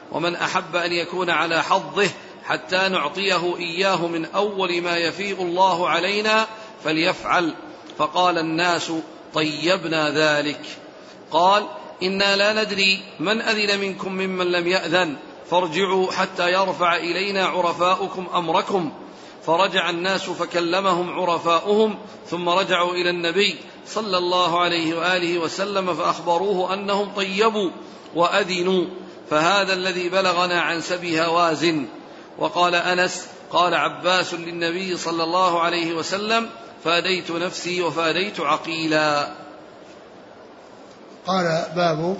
ومن أحب أن يكون على حظه حتى نعطيه إياه من أول ما يفيء الله علينا فليفعل. فقال الناس طيبنا ذلك. قال إنا لا ندري من أذن منكم ممن لم يأذن فارجعوا حتى يرفع إلينا عرفاؤكم أمركم. فرجع الناس فكلمهم عرفاؤهم ثم رجعوا إلى النبي صلى الله عليه وآله وسلم فأخبروه أنهم طيبوا وأذنوا، فهذا الذي بلغنا عن سبي هوازن. وقال أنس قال عباس للنبي صلى الله عليه وسلم فاديت نفسي وفاديت عقيلا. قال باب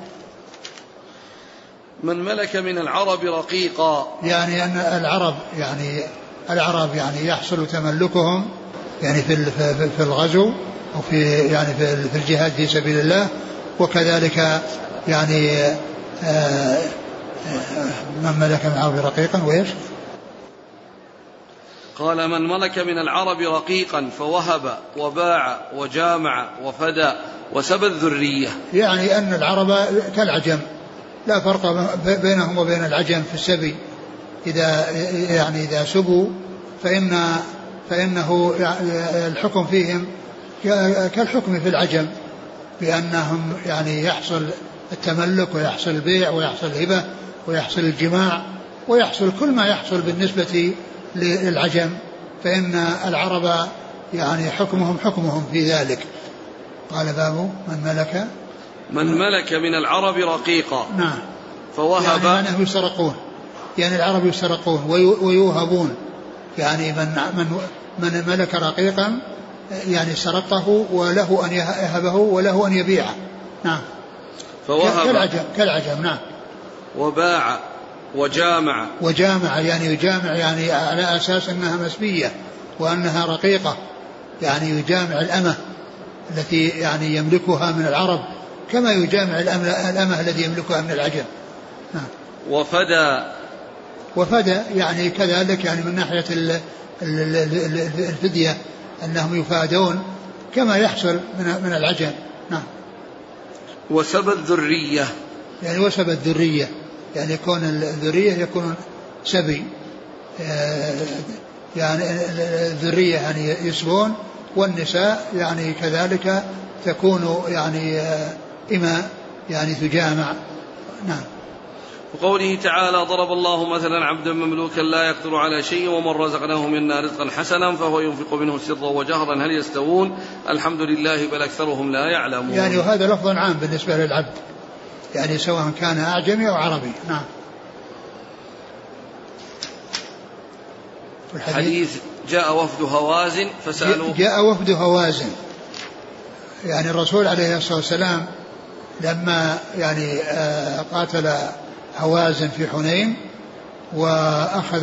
من ملك من العرب رقيقا، يعني أن العرب يعني العرب يعني يحصل تملكهم يعني في في الغزو وفي يعني في الجهاد في سبيل الله، وكذلك يعني من ملك من العرب رقيقا وإيش؟ قال من ملك من العرب رقيقا فوهب وباع وجامع وفدى وسبى الذرية، يعني أن العرب كالعجم لا فرق بينهم وبين العجم في السبي، إذا يعني إذا سبوا فإن فإنه الحكم فيهم كالحكم في العجم، بأنهم يعني يحصل التملك ويحصل البيع ويحصل الهبة ويحصل الجماع ويحصل كل ما يحصل بالنسبة للعجم، فإن العرب يعني حكمهم حكمهم في ذلك. قال باب من ملك من ملك من العرب رقيقا، نعم، فوهب يعني من يسرقون، يعني العرب يسرقون ويوهبون، يعني من من من ملك رقيقا يعني سرقه وله أن يهبه وله أن يبيعه، نعم، فوهب كالعجم كالعجم نعم. وباع وجامع وجامع يعني يجامع يعني على أساس أنها مسبية وأنها رقيقة، يعني يجامع الأمة التي يعني يملكها من العرب كما يجامع الأمة الذي يملكها من العجم، نعم. وفدى وفدى يعني كذلك يعني من ناحية الفدية أنهم يفادون كما يحصل من العجم، نعم. وسبى الذرية يعني وسبى الذرية يعني يكون الذرية يكون سبي، يعني الذرية يعني يسبون، والنساء يعني كذلك تكون يعني إماء يعني تجامع، نعم. وقوله تعالى ضرب الله مثلا عبدا مملوكا لا يقدر على شيء ومن رزقناه منا رزقا حسنا فهو ينفق منه سرا وجهرا هل يستوون الحمد لله بل أكثرهم لا يعلمون. يعني وهذا لفظ عام بالنسبة للعبد، يعني سواء كان أعجمي أو عربي، نعم. الحديث جاء وفد هوازن فسألوا جاء وفد هوازن، يعني الرسول عليه الصلاة والسلام لما يعني قاتل هوازن في حنين وأخذ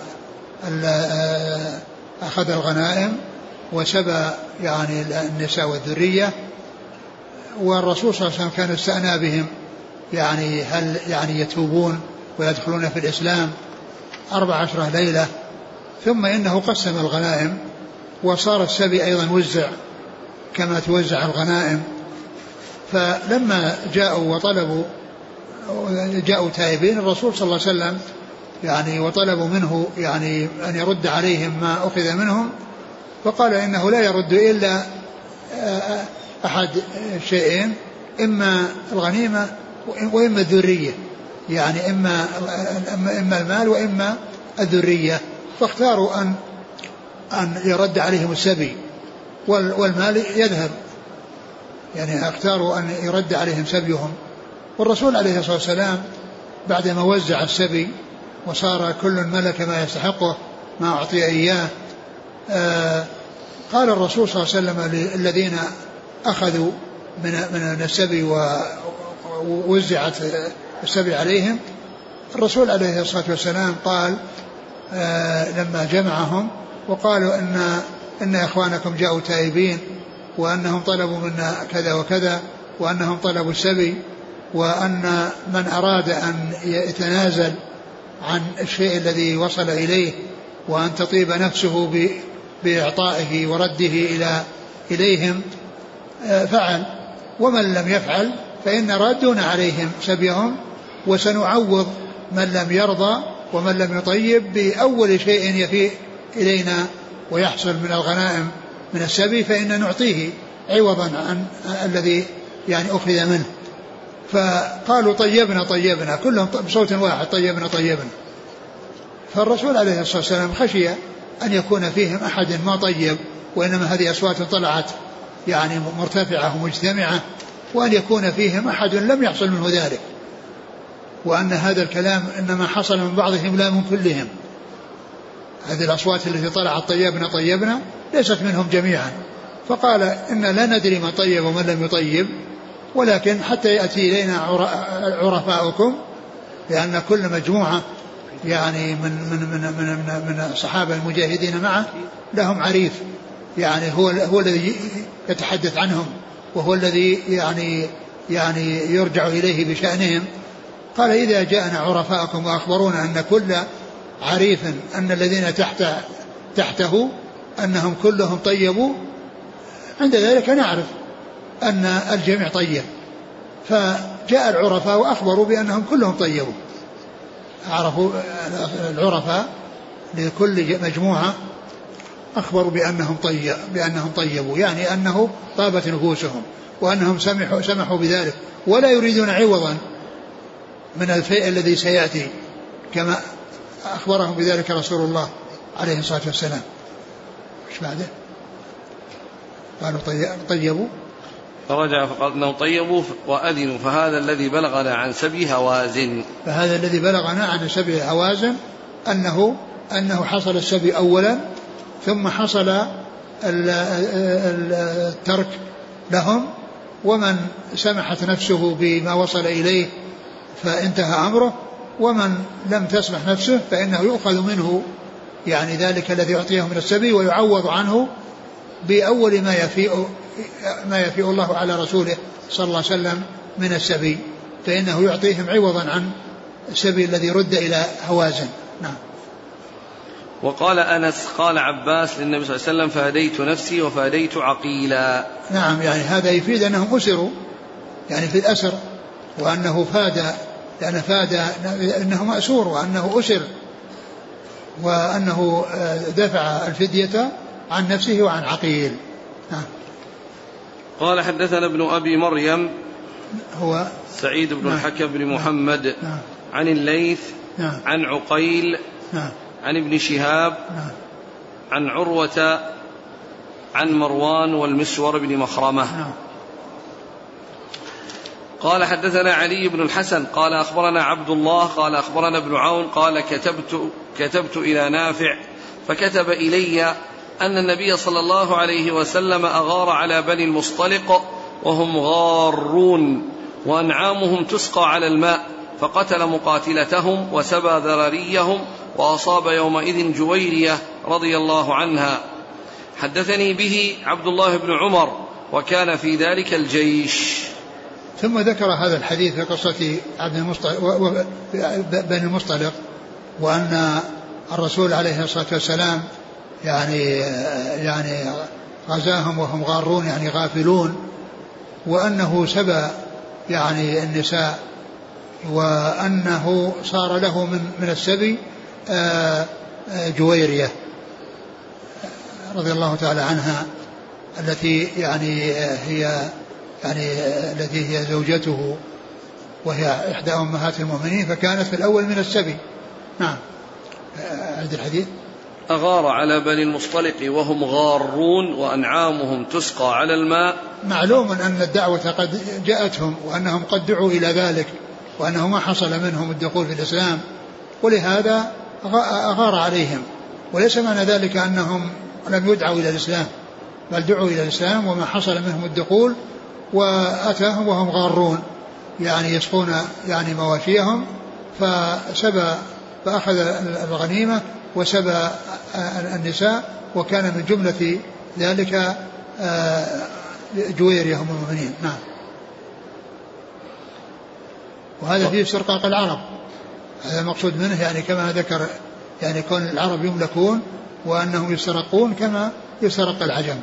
أخذ الغنائم وسبى يعني النساء والذرية، والرسول صلى الله عليه وسلم كان استأنى بهم يعني هل يعني يتوبون ويدخلون في الإسلام أربع عشرة ليلة، ثم إنه قسم الغنائم وصار السبي أيضا وزع كما توزع الغنائم. فلما جاءوا وطلبوا جاءوا تائبين الرسول صلى الله عليه وسلم يعني وطلبوا منه يعني أن يرد عليهم ما أخذ منهم، فقال إنه لا يرد إلا أحد شيئين، إما الغنيمة وإما الذرية، يعني إما إما المال وإما الذرية، فاختاروا أن أن يرد عليهم السبي والمال يذهب، يعني اختاروا أن يرد عليهم سبيهم. والرسول عليه الصلاة والسلام بعدما وزع السبي وصار كل ملك ما يستحقه ما أعطي إياه، آه قال الرسول صلى الله عليه وسلم للذين أخذوا من من السبي ووزعت السبي عليهم، الرسول عليه الصلاة والسلام قال آه لما جمعهم وقالوا إن إن إخوانكم جاءوا تائبين وأنهم طلبوا منا كذا وكذا وأنهم طلبوا السبي، وأن من أراد أن يتنازل عن الشيء الذي وصل إليه وأن تطيب نفسه بإعطائه ورده إلى إليهم فعل، ومن لم يفعل فإن رادون عليهم سبيهم وسنعوض من لم يرضى ومن لم يطيب بأول شيء يفي إلينا ويحصل من الغنائم من السبي فإن نعطيه عوضا عن الذي يعني أخذ منه. فقالوا طيبنا طيبنا كلهم بصوت واحد طيبنا طيبنا. فالرسول عليه الصلاة والسلام خشي أن يكون فيهم أحد ما طيب وإنما هذه أصوات طلعت يعني مرتفعة ومجتمعة وأن يكون فيهم أحد لم يحصل منه ذلك وأن هذا الكلام إنما حصل من بعضهم لا من كلهم. هذه الأصوات التي طلعت طيبنا طيبنا ليست منهم جميعا. فقال إن لا ندري من طيب ومن لم يطيب ولكن حتى يأتي إلينا عرفاؤكم لأن كل مجموعة يعني من من من من من, من الصحابة المجاهدين معه لهم عريف يعني هو هو الذي يتحدث عنهم وهو الذي يعني يعني يرجع إليه بشأنهم. قال إذا جاءنا عرفاءكم وأخبرونا أن كل عريف أن الذين تحت تحته أنهم كلهم طيبوا عند ذلك نعرف أن الجميع طيب. فجاء العرفاء وأخبروا بأنهم كلهم طيبوا. عرفوا العرفاء لكل مجموعة أخبروا بأنهم طيب بأنهم طيبوا يعني أنه طابت نفوسهم وأنهم سمحوا سمحوا بذلك ولا يريدون عوضا من الفيء الذي سيأتي كما أخبرهم بذلك رسول الله عليه الصلاة والسلام. إيش بعده؟ قالوا طيبوا فرجع فقال انه طيبوا وأذنوا فهذا الذي بلغنا عن سبي هوازن فهذا الذي بلغنا عن سبي هوازن أنه أنه حصل السبي أولا ثم حصل الترك لهم ومن سمحت نفسه بما وصل إليه فانتهى أمره ومن لم تسمح نفسه فإنه يؤخذ منه يعني ذلك الذي يعطيه من السبي ويعوض عنه بأول ما يفيء ما يفيء الله على رسوله صلى الله عليه وسلم من السبي فإنه يعطيهم عوضا عن السبي الذي رد إلى هوازن. نعم. وقال أنس قال عباس للنبي صلى الله عليه وسلم فهديت نفسي وفهديت عقيلا. نعم يعني هذا يفيد أنهم أسروا يعني في الأسر وأنه فاد لأن فاد أنه مأسور وأنه أسر وأنه دفع الفدية عن نفسه وعن عقيل. نعم. قال حدثنا ابن أبي مريم هو سعيد بن نعم. الحكم بن محمد نعم. عن الليث نعم. عن عقيل نعم. عن ابن شهاب نعم. عن عروة عن مروان والمسور بن مخرمة. نعم. قال حدثنا علي بن الحسن قال أخبرنا عبد الله قال أخبرنا ابن عون قال كتبت, كتبت إلى نافع فكتب إلي أن النبي صلى الله عليه وسلم أغار على بني المصطلق وهم غارون وأنعامهم تسقى على الماء فقتل مقاتلتهم وسبى ذراريهم وأصاب يومئذ جويرية رضي الله عنها. حدثني به عبد الله بن عمر وكان في ذلك الجيش. ثم ذكر هذا الحديث في قصة عبد المصطلق بني المصطلق وأن الرسول عليه الصلاة والسلام يعني يعني غزاهم وهم غارون يعني غافلون وأنه سبى يعني النساء وأنه صار له من من السبي جويرية رضي الله تعالى عنها التي يعني هي يعني التي هي زوجته وهي إحدى أمهات المؤمنين فكانت في الأول من السبي. نعم. عند الحديث أغار على بني المصطلق وهم غارون وأنعامهم تسقى على الماء. معلوم أن الدعوة قد جاءتهم وأنهم قد دعوا إلى ذلك وأنه ما حصل منهم الدخول في الإسلام ولهذا أغار عليهم وليس معنى ذلك أنهم لم يدعوا إلى الإسلام بل دعوا إلى الإسلام وما حصل منهم الدخول وأتاهم وهم غارون يعني يسقون يعني مواشيهم فسبى فأخذ الغنيمة وسبى النساء وكان من جملة ذلك جويرية هم المؤمنين. نعم. وهذا فيه استرقاق العرب هذا المقصود منه يعني كما ذكر يعني كون العرب يملكون وأنهم يسترقون كما يسترق العجم.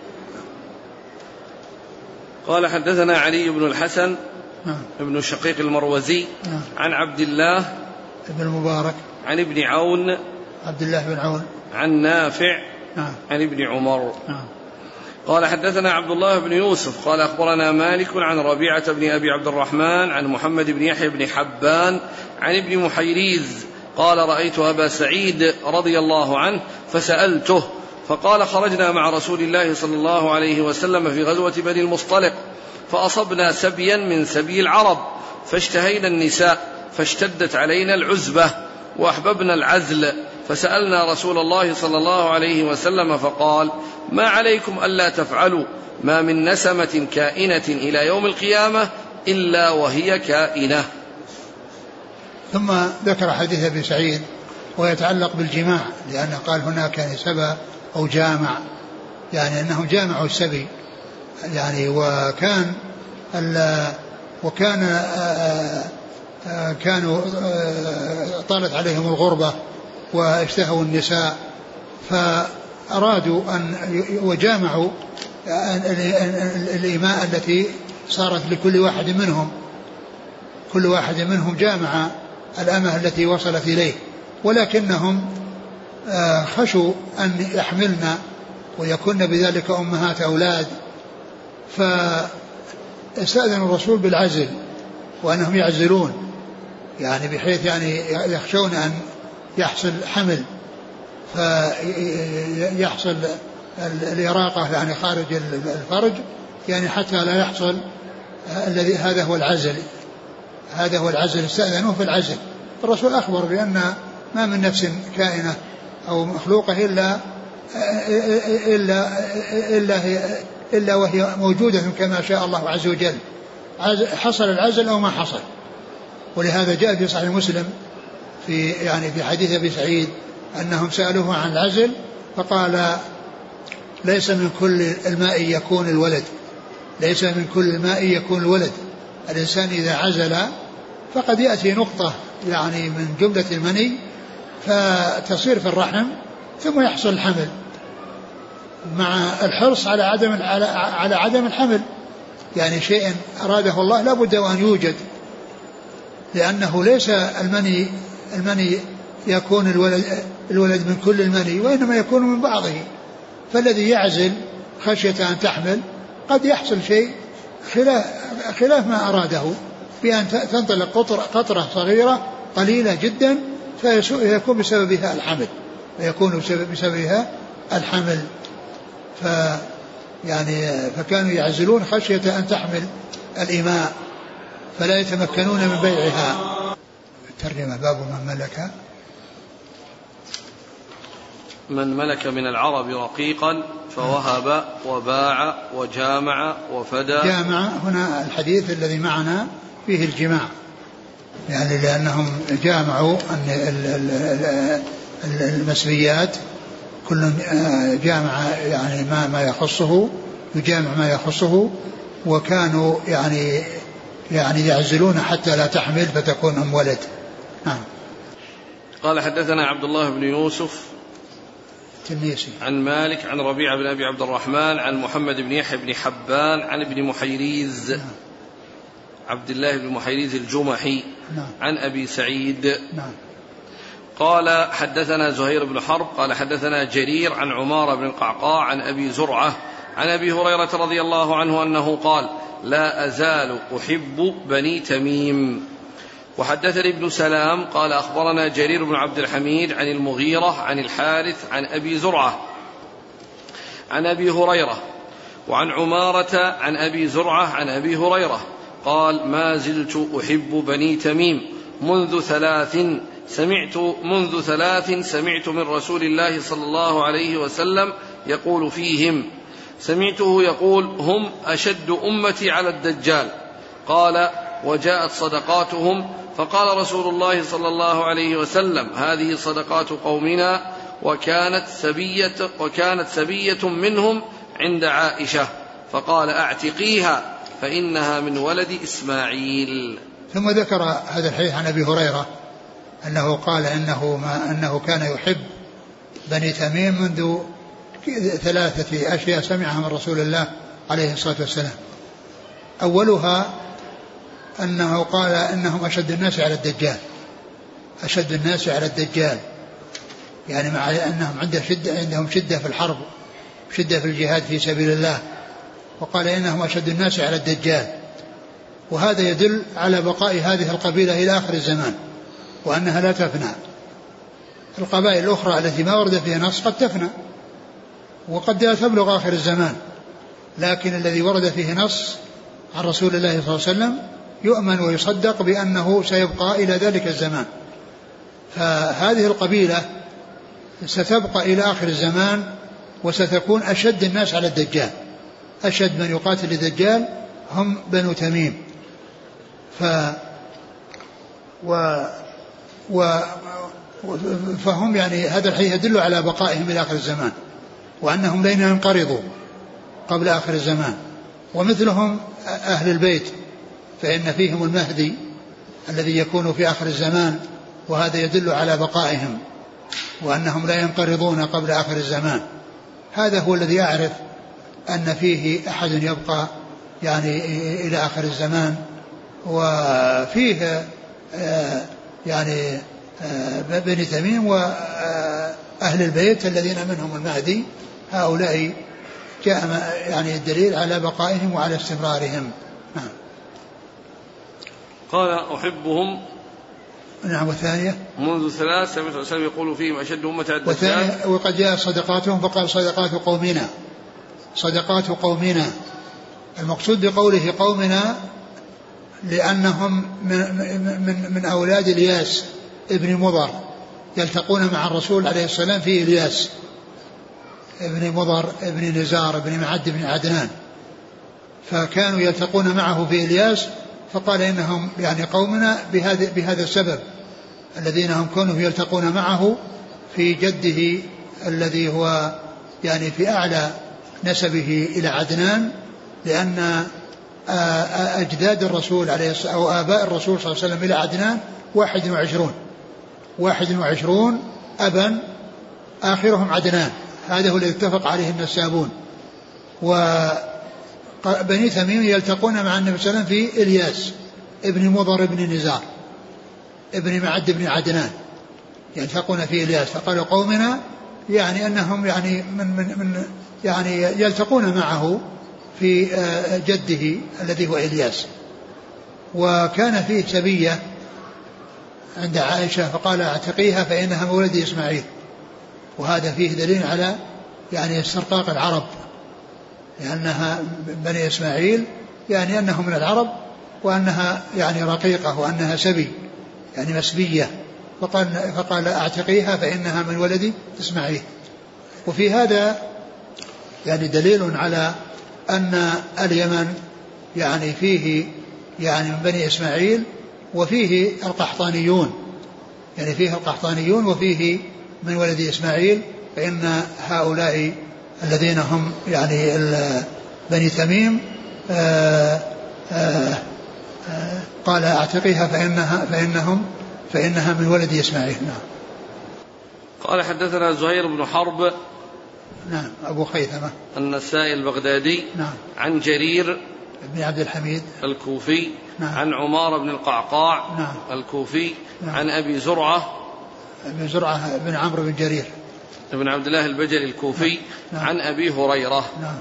قال حدثنا علي بن الحسن نعم. ابن شقيق المروزي نعم. عن عبد الله ابن المبارك عن ابن عون عبد الله بن عون عن نافع نعم عن ابن عمر نعم. قال حدثنا عبد الله بن يوسف قال أخبرنا مالك عن ربيعة بن أبي عبد الرحمن عن محمد بن يحيى بن حبان عن ابن محيريز قال رأيت أبا سعيد رضي الله عنه فسألته فقال خرجنا مع رسول الله صلى الله عليه وسلم في غزوة بني المصطلق فأصبنا سبيا من سبي العرب فاشتهينا النساء فاشتدت علينا العزبة وأحببنا العزل فسألنا رسول الله صلى الله عليه وسلم فقال ما عليكم ألا تفعلوا ما من نسمة كائنة إلى يوم القيامة إلا وهي كائنة. ثم ذكر حديث أبي سعيد ويتعلق بالجماع لأنه قال هناك نسبة أو جامع يعني أنهم جامعوا السبي يعني وكان وكان كانوا طالت عليهم الغربة واشتهوا النساء فأرادوا أن وجامعوا الإماء التي صارت لكل واحد منهم كل واحد منهم جامع الأمة التي وصلت إليه ولكنهم خشوا أن يحملن ويكون بذلك أمهات أولاد فاستأذن الرسول بالعزل وأنهم يعزلون يعني بحيث يعني يخشون أن يحصل حمل فيحصل الإراقة يعني خارج الفرج يعني حتى لا يحصل الذي هذا هو العزل هذا هو العزل استأذنوه في العزل. الرسول أخبر بأن ما من نفس كائنة أو مخلوقة إلا إلا إلا, هي إلا وهي موجودة كما شاء الله عز وجل حصل العزل أو ما حصل. ولهذا جاء في صحيح مسلم في يعني في حديث أبي سعيد أنهم سألوه عن العزل فقال ليس من كل الماء يكون الولد ليس من كل الماء يكون الولد. الإنسان إذا عزل فقد يأتي نقطة يعني من جملة المني فتصير في الرحم ثم يحصل الحمل مع الحرص على عدم على, على عدم الحمل يعني شيء أراده الله لا بد أن يوجد لأنه ليس المني المني يكون الولد, الولد من كل المني وإنما يكون من بعضه. فالذي يعزل خشية أن تحمل قد يحصل شيء خلاف, خلاف ما أراده بأن تنطلق قطرة صغيرة قليلة جدا فيكون بسببها الحمل فيكون بسببها الحمل ف يعني فكانوا يعزلون خشية أن تحمل الإماء فلا يتمكنون من بيعها. ترجمة باب من ملك من ملك من العرب رقيقا فوهب وباع وجامع وفدى. جامع هنا الحديث الذي معنا فيه الجماع يعني لأنهم جامعوا أن المسبيات كل جامع يعني ما ما يخصه يجامع ما يخصه وكانوا يعني يعني يعزلون حتى لا تحمل فتكون أم ولد. نعم. قال حدثنا عبد الله بن يوسف تنيسي عن مالك عن ربيعة بن أبي عبد الرحمن عن محمد بن يحيى بن حبان عن ابن محيريز نعم. عبد الله بن محيريز الجمحي نعم. عن أبي سعيد نعم. قال حدثنا زهير بن حرب قال حدثنا جرير عن عمارة بن القعقاع عن أبي زرعة عن أبي هريرة رضي الله عنه أنه قال لا أزال أحب بني تميم. وحدثني ابن سلام قال أخبرنا جرير بن عبد الحميد عن المغيرة عن الحارث عن أبي زرعة عن أبي هريرة وعن عمارة عن أبي زرعة عن أبي هريرة قال ما زلت أحب بني تميم منذ ثلاث سمعت منذ ثلاث سمعت من رسول الله صلى الله عليه وسلم يقول فيهم سمعته يقول هم أشد أمتي على الدجال. قال وجاءت صدقاتهم فقال رسول الله صلى الله عليه وسلم هذه صدقات قومنا وكانت سبية, وكانت سبية منهم عند عائشة فقال أعتقيها فإنها من ولد إسماعيل. ثم ذكر هذا الحديث عن أبي هريرة أنه قال إنه, ما أنه كان يحب بني تميم منذ ثلاثة أشياء سمعها من رسول الله عليه الصلاة والسلام. أولها أنه قال إنهم أشد الناس على الدجال أشد الناس على الدجال، يعني مع أنهم عندهم شدة, عندهم شدة في الحرب، شدة في الجهاد في سبيل الله، وقال إنهم أشد الناس على الدجال. وهذا يدل على بقاء هذه القبيلة إلى آخر الزمان، وأنها لا تفنى. القبائل الأخرى التي ما ورد فيها نص قد تفنى وقد لا تبلغ آخر الزمان، لكن الذي ورد فيه نص عن رسول الله صلى الله عليه وسلم يؤمن ويصدق بأنه سيبقى إلى ذلك الزمان. فهذه القبيلة ستبقى إلى آخر الزمان، وستكون أشد الناس على الدجال. أشد من يقاتل الدجال هم بنو تميم. ف و و فهم يعني هذا الحديث يدل على بقائهم إلى آخر الزمان، وأنهم لن ينقرضوا قبل آخر الزمان. ومثلهم أهل البيت، فإن فيهم المهدي الذي يكون في آخر الزمان، وهذا يدل على بقائهم وأنهم لا ينقرضون قبل آخر الزمان. هذا هو الذي أعرف أن فيه أحد يبقى يعني إلى آخر الزمان. وفيه يعني بني تميم وأهل البيت الذين منهم المهدي، هؤلاء جاء يعني الدليل على بقائهم وعلى استمرارهم. نعم. قال أحبهم. نعم. والثانية منذ ثلاث سمعت وسلم يقول فيهم أشد أمة على الدجال. وقد جاء صدقاتهم فقال صدقات قومنا، صدقات قومنا. المقصود بقوله قومنا لأنهم من, من, من أولاد الياس ابن مضر، يلتقون مع الرسول عليه السلام في إلياس ابن مضر ابن نزار ابن معد بن عدنان، فكانوا يلتقون معه في إلياس، فقال إنهم يعني قومنا بهذا, بهذا السبب، الذين هم كانوا يلتقون معه في جده الذي هو يعني في أعلى نسبه إلى عدنان، لأن أجداد الرسول عليه الصلاة أو آباء الرسول صلى الله عليه وسلم إلى عدنان واحد وعشرون واحد وعشرون أبا، آخرهم عدنان. هذا هو الذي اتفق عليه النسابون. وبني تميم يلتقون مع النبي صلى الله عليه وسلم في إلياس ابن مضر ابن نزار ابن معد بن عدنان، يلتقون في إلياس. فقالوا قومنا يعني أنهم يعني من, من, من يعني يلتقون معه في جده الذي هو إلياس. وكان فيه سبية عند عائشة فقال اعتقيها فإنها مولد إسماعيل، وهذا فيه دليل على يعني استرقاق العرب، لأنها بني إسماعيل يعني أنهم من العرب، وأنها يعني رقيقة وأنها سبي يعني مسبية، فقال, فقال اعتقيها فإنها من ولد إسماعيل. وفي هذا يعني دليل على أن اليمن يعني فيه يعني من بني إسماعيل، وفيه القحطانيون، يعني فيه القحطانيون وفيه من ولد إسماعيل، فإن هؤلاء الذين هم يعني بني تميم آآ آآ آآ قال اعتقيها فإنها فإنهم فإنها من ولد إسماعيل. نعم. قال حدثنا زهير بن حرب. نعم. أبو خيثمة النسائي البغدادي. نعم. عن جرير بن عبد الحميد الكوفي. نعم. عن عمار بن القعقاع. نعم. الكوفي. نعم. عن أبي زرعة ابن زرعة بن عمرو بن جرير بن عبد الله البجلي الكوفي. نعم. عن أبي هريرة. نعم.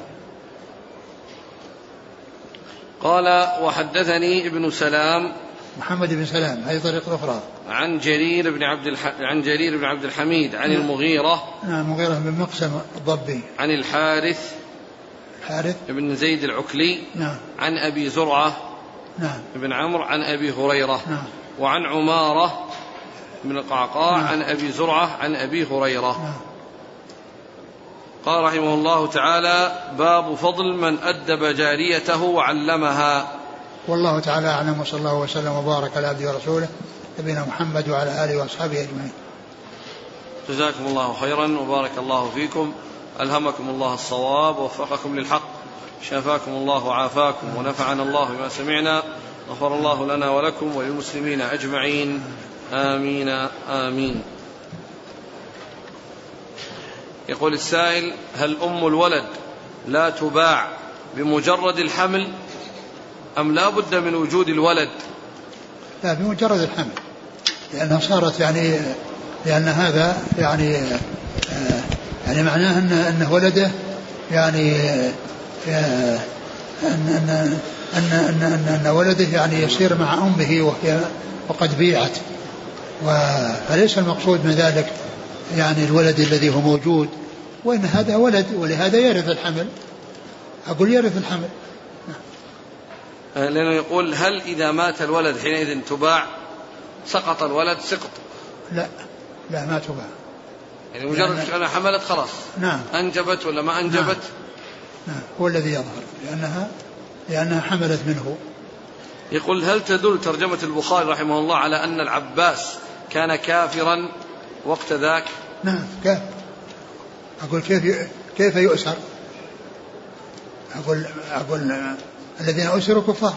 قال وحدثني ابن سلام محمد بن سلام، هذه طريقة أخرى، عن جرير بن عبد الح... عن جرير بن عبد الحميد عن نعم. المغيرة. نعم. المغيرة بن مقسم الضبي. عن الحارث الحارث بن زيد العكلي. نعم. عن أبي زرعة نعم. بن عمرو عن أبي هريرة. نعم. وعن عمارة بن القعقاع. نعم. عن أبي زرعة عن أبي هريرة. نعم. قال رحمه الله تعالى باب فضل من أدب جاريته وعلمها. والله تعالى أعلم، وصلى الله وسلم وبارك على عبده ورسوله نبينا محمد وعلى آله وأصحابه أجمعين. جزاكم الله خيرا وبارك الله فيكم، ألهمكم الله الصواب ووفقكم للحق، شافاكم الله وعافاكم ونفعنا الله بما سمعنا، غفر الله لنا ولكم وللمسلمين أجمعين، آمين آمين. يقول السائل: هل أم الولد لا تباع بمجرد الحمل أم لا بد من وجود الولد؟ لا، بمجرد الحمل، لأنها صارت يعني لأن هذا يعني يعني معناه أن أن ولده يعني أن أن أن أن, أن ولده يعني يصير مع أمه وهي وقد بيعت. فليس المقصود من ذلك يعني الولد الذي هو موجود، وإن هذا ولد ولهذا يرث الحمل. أقول يرث الحمل. لأنه يقول هل إذا مات الولد حينئذ تباع؟ سقط الولد سقط. لا لا ما تباع، يعني مجرد أنها حملت خلاص. نعم. أنجبت ولا ما أنجبت. نعم. نعم. هو الذي يظهر لأنها لأنها حملت منه. يقول هل تدل ترجمة البخاري رحمه الله على أن العباس كان كافرا وقت ذاك؟ نعم كافر. أقول كيف كيف يؤسر؟ أقول أقول الذين أسروا كفار.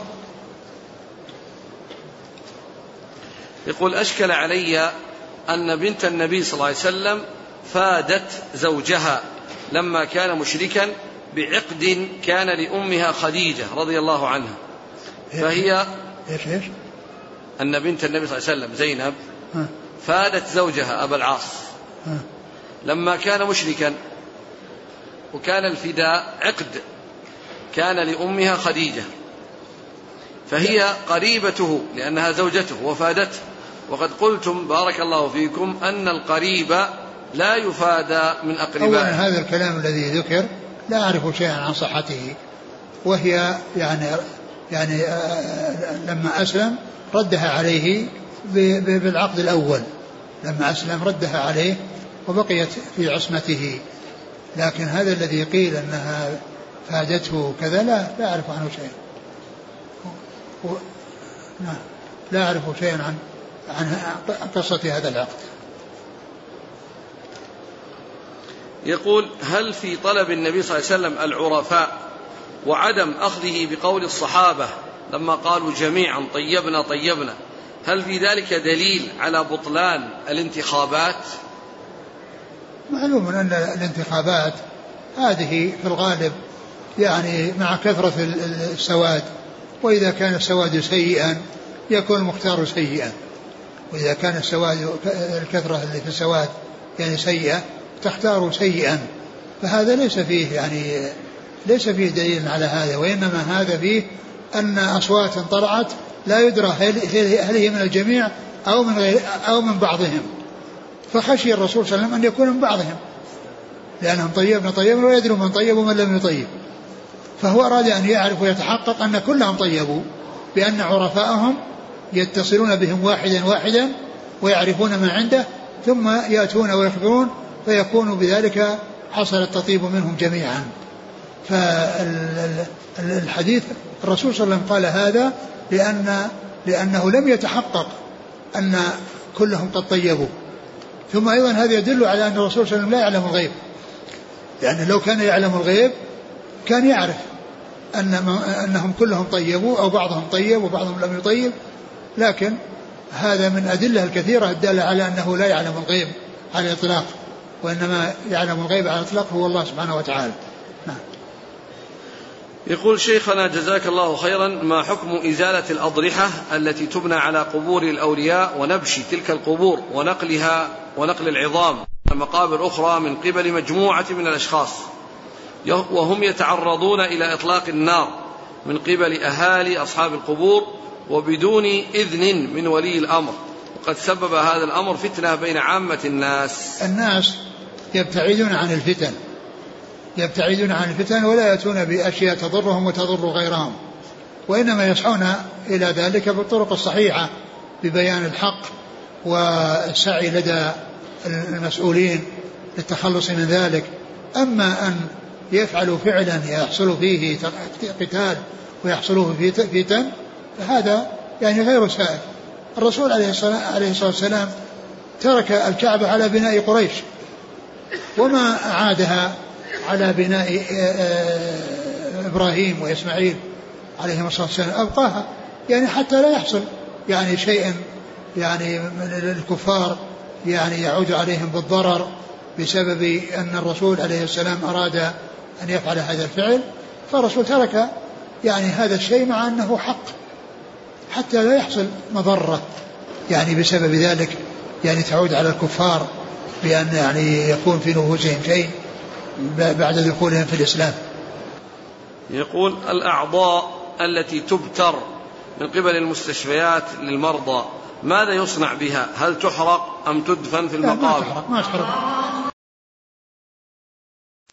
يقول أشكل علي أن بنت النبي صلى الله عليه وسلم فادت زوجها لما كان مشركا بعقد كان لأمها خديجة رضي الله عنها، فهي إيش إيش أن بنت النبي صلى الله عليه وسلم زينب فادت زوجها أبا العاص لما كان مشركا، وكان الفداء عقد كان لأمها خديجة، فهي قريبته لأنها زوجته وفادته. وقد قلتم بارك الله فيكم أن القريب لا يفادى من أقربائه. أولا هذا الكلام الذي ذكر لا أعرف شيئا عن صحته، وهي يعني يعني لما أسلم ردها عليه بالعقد الأول، لما أسلم ردها عليه وبقيت في عصمته. لكن هذا الذي قيل أنها فادته كذا لا لا أعرف عنه شيئا. لا أعرف شيئا عن عن قصة هذا العقد. يقول هل في طلب النبي صلى الله عليه وسلم العرفاء وعدم أخذه بقول الصحابة لما قالوا جميعا طيبنا طيبنا، هل في ذلك دليل على بطلان الانتخابات؟ معلوم أن الانتخابات هذه في الغالب يعني مع كثرة السواد، وإذا كان السواد سيئا يكون المختار سيئا، وإذا كان السواد الكثرة اللي في السواد يعني سيئة تختار سيئا، فهذا ليس فيه يعني ليس فيه دليل على هذا، وإنما هذا فيه أن أصوات طلعت لا يدرى هل هي من الجميع أو من غير أو من بعضهم، فخشي الرسول صلى الله عليه وسلم أن يكون من بعضهم لأنهم طيبنا طيبنا ويدروا من طيب ومن لم يطيب، فهو أراد أن يعرف ويتحقق أن كلهم طيبوا، بأن عرفائهم يتصلون بهم واحدا واحدا ويعرفون ما عنده ثم يأتون ويخبرون، فيكون بذلك حصل التطيب منهم جميعا. فالحديث الرسول صلى الله عليه وسلم قال هذا لأن لأنه لم يتحقق أن كلهم قد طيبوا. ثم أيضا هذا يدل على أن الرسول صلى الله عليه وسلم لا يعلم الغيب، لأنه لو كان يعلم الغيب كان يعرف أن أنهم كلهم طيبوا أو بعضهم طيب وبعضهم لم يطيب، لكن هذا من أدلة الكثيرة الدالة على أنه لا يعلم الغيب على الإطلاق، وإنما يعلم الغيب على الإطلاق هو الله سبحانه وتعالى. نعم. يقول شيخنا جزاك الله خيرا، ما حكم إزالة الأضرحة التي تبنى على قبور الأولياء ونبش تلك القبور ونقلها ونقل العظام إلى مقابر أخرى من قبل مجموعة من الأشخاص، وهم يتعرضون إلى إطلاق النار من قبل أهالي أصحاب القبور وبدون إذن من ولي الأمر، وقد سبب هذا الأمر فتنة بين عامة الناس؟ الناس يبتعدون عن الفتن يبتعدون عن الفتن ولا يأتون بأشياء تضرهم وتضر غيرهم، وإنما يسعون إلى ذلك بالطرق الصحيحة ببيان الحق والسعي لدى المسؤولين للتخلص من ذلك. أما أن يفعلوا فعلا يحصل فيه قتال ويحصل فيه فتن فهذا يعني غير سائر. الرسول عليه الصلاة والسلام ترك الكعبة على بناء قريش وما أعادها على بناء إبراهيم وإسماعيل عليهم الصلاة والسلام، أبقاها يعني حتى لا يحصل يعني شيء يعني من الكفار يعني يعود عليهم بالضرر بسبب أن الرسول عليه السلام أراد أن يفعل هذا الفعل. فالرسول ترك يعني هذا الشيء مع أنه حق حتى لا يحصل مضرة يعني بسبب ذلك يعني تعود على الكفار بأن يعني يكون في نفوسهم شيء بعد دخولهم في الإسلام. يقول الأعضاء التي تبتر من قبل المستشفيات للمرضى ماذا يصنع بها؟ هل تحرق أم تدفن في المقابر؟ ما تحرق, ما تحرق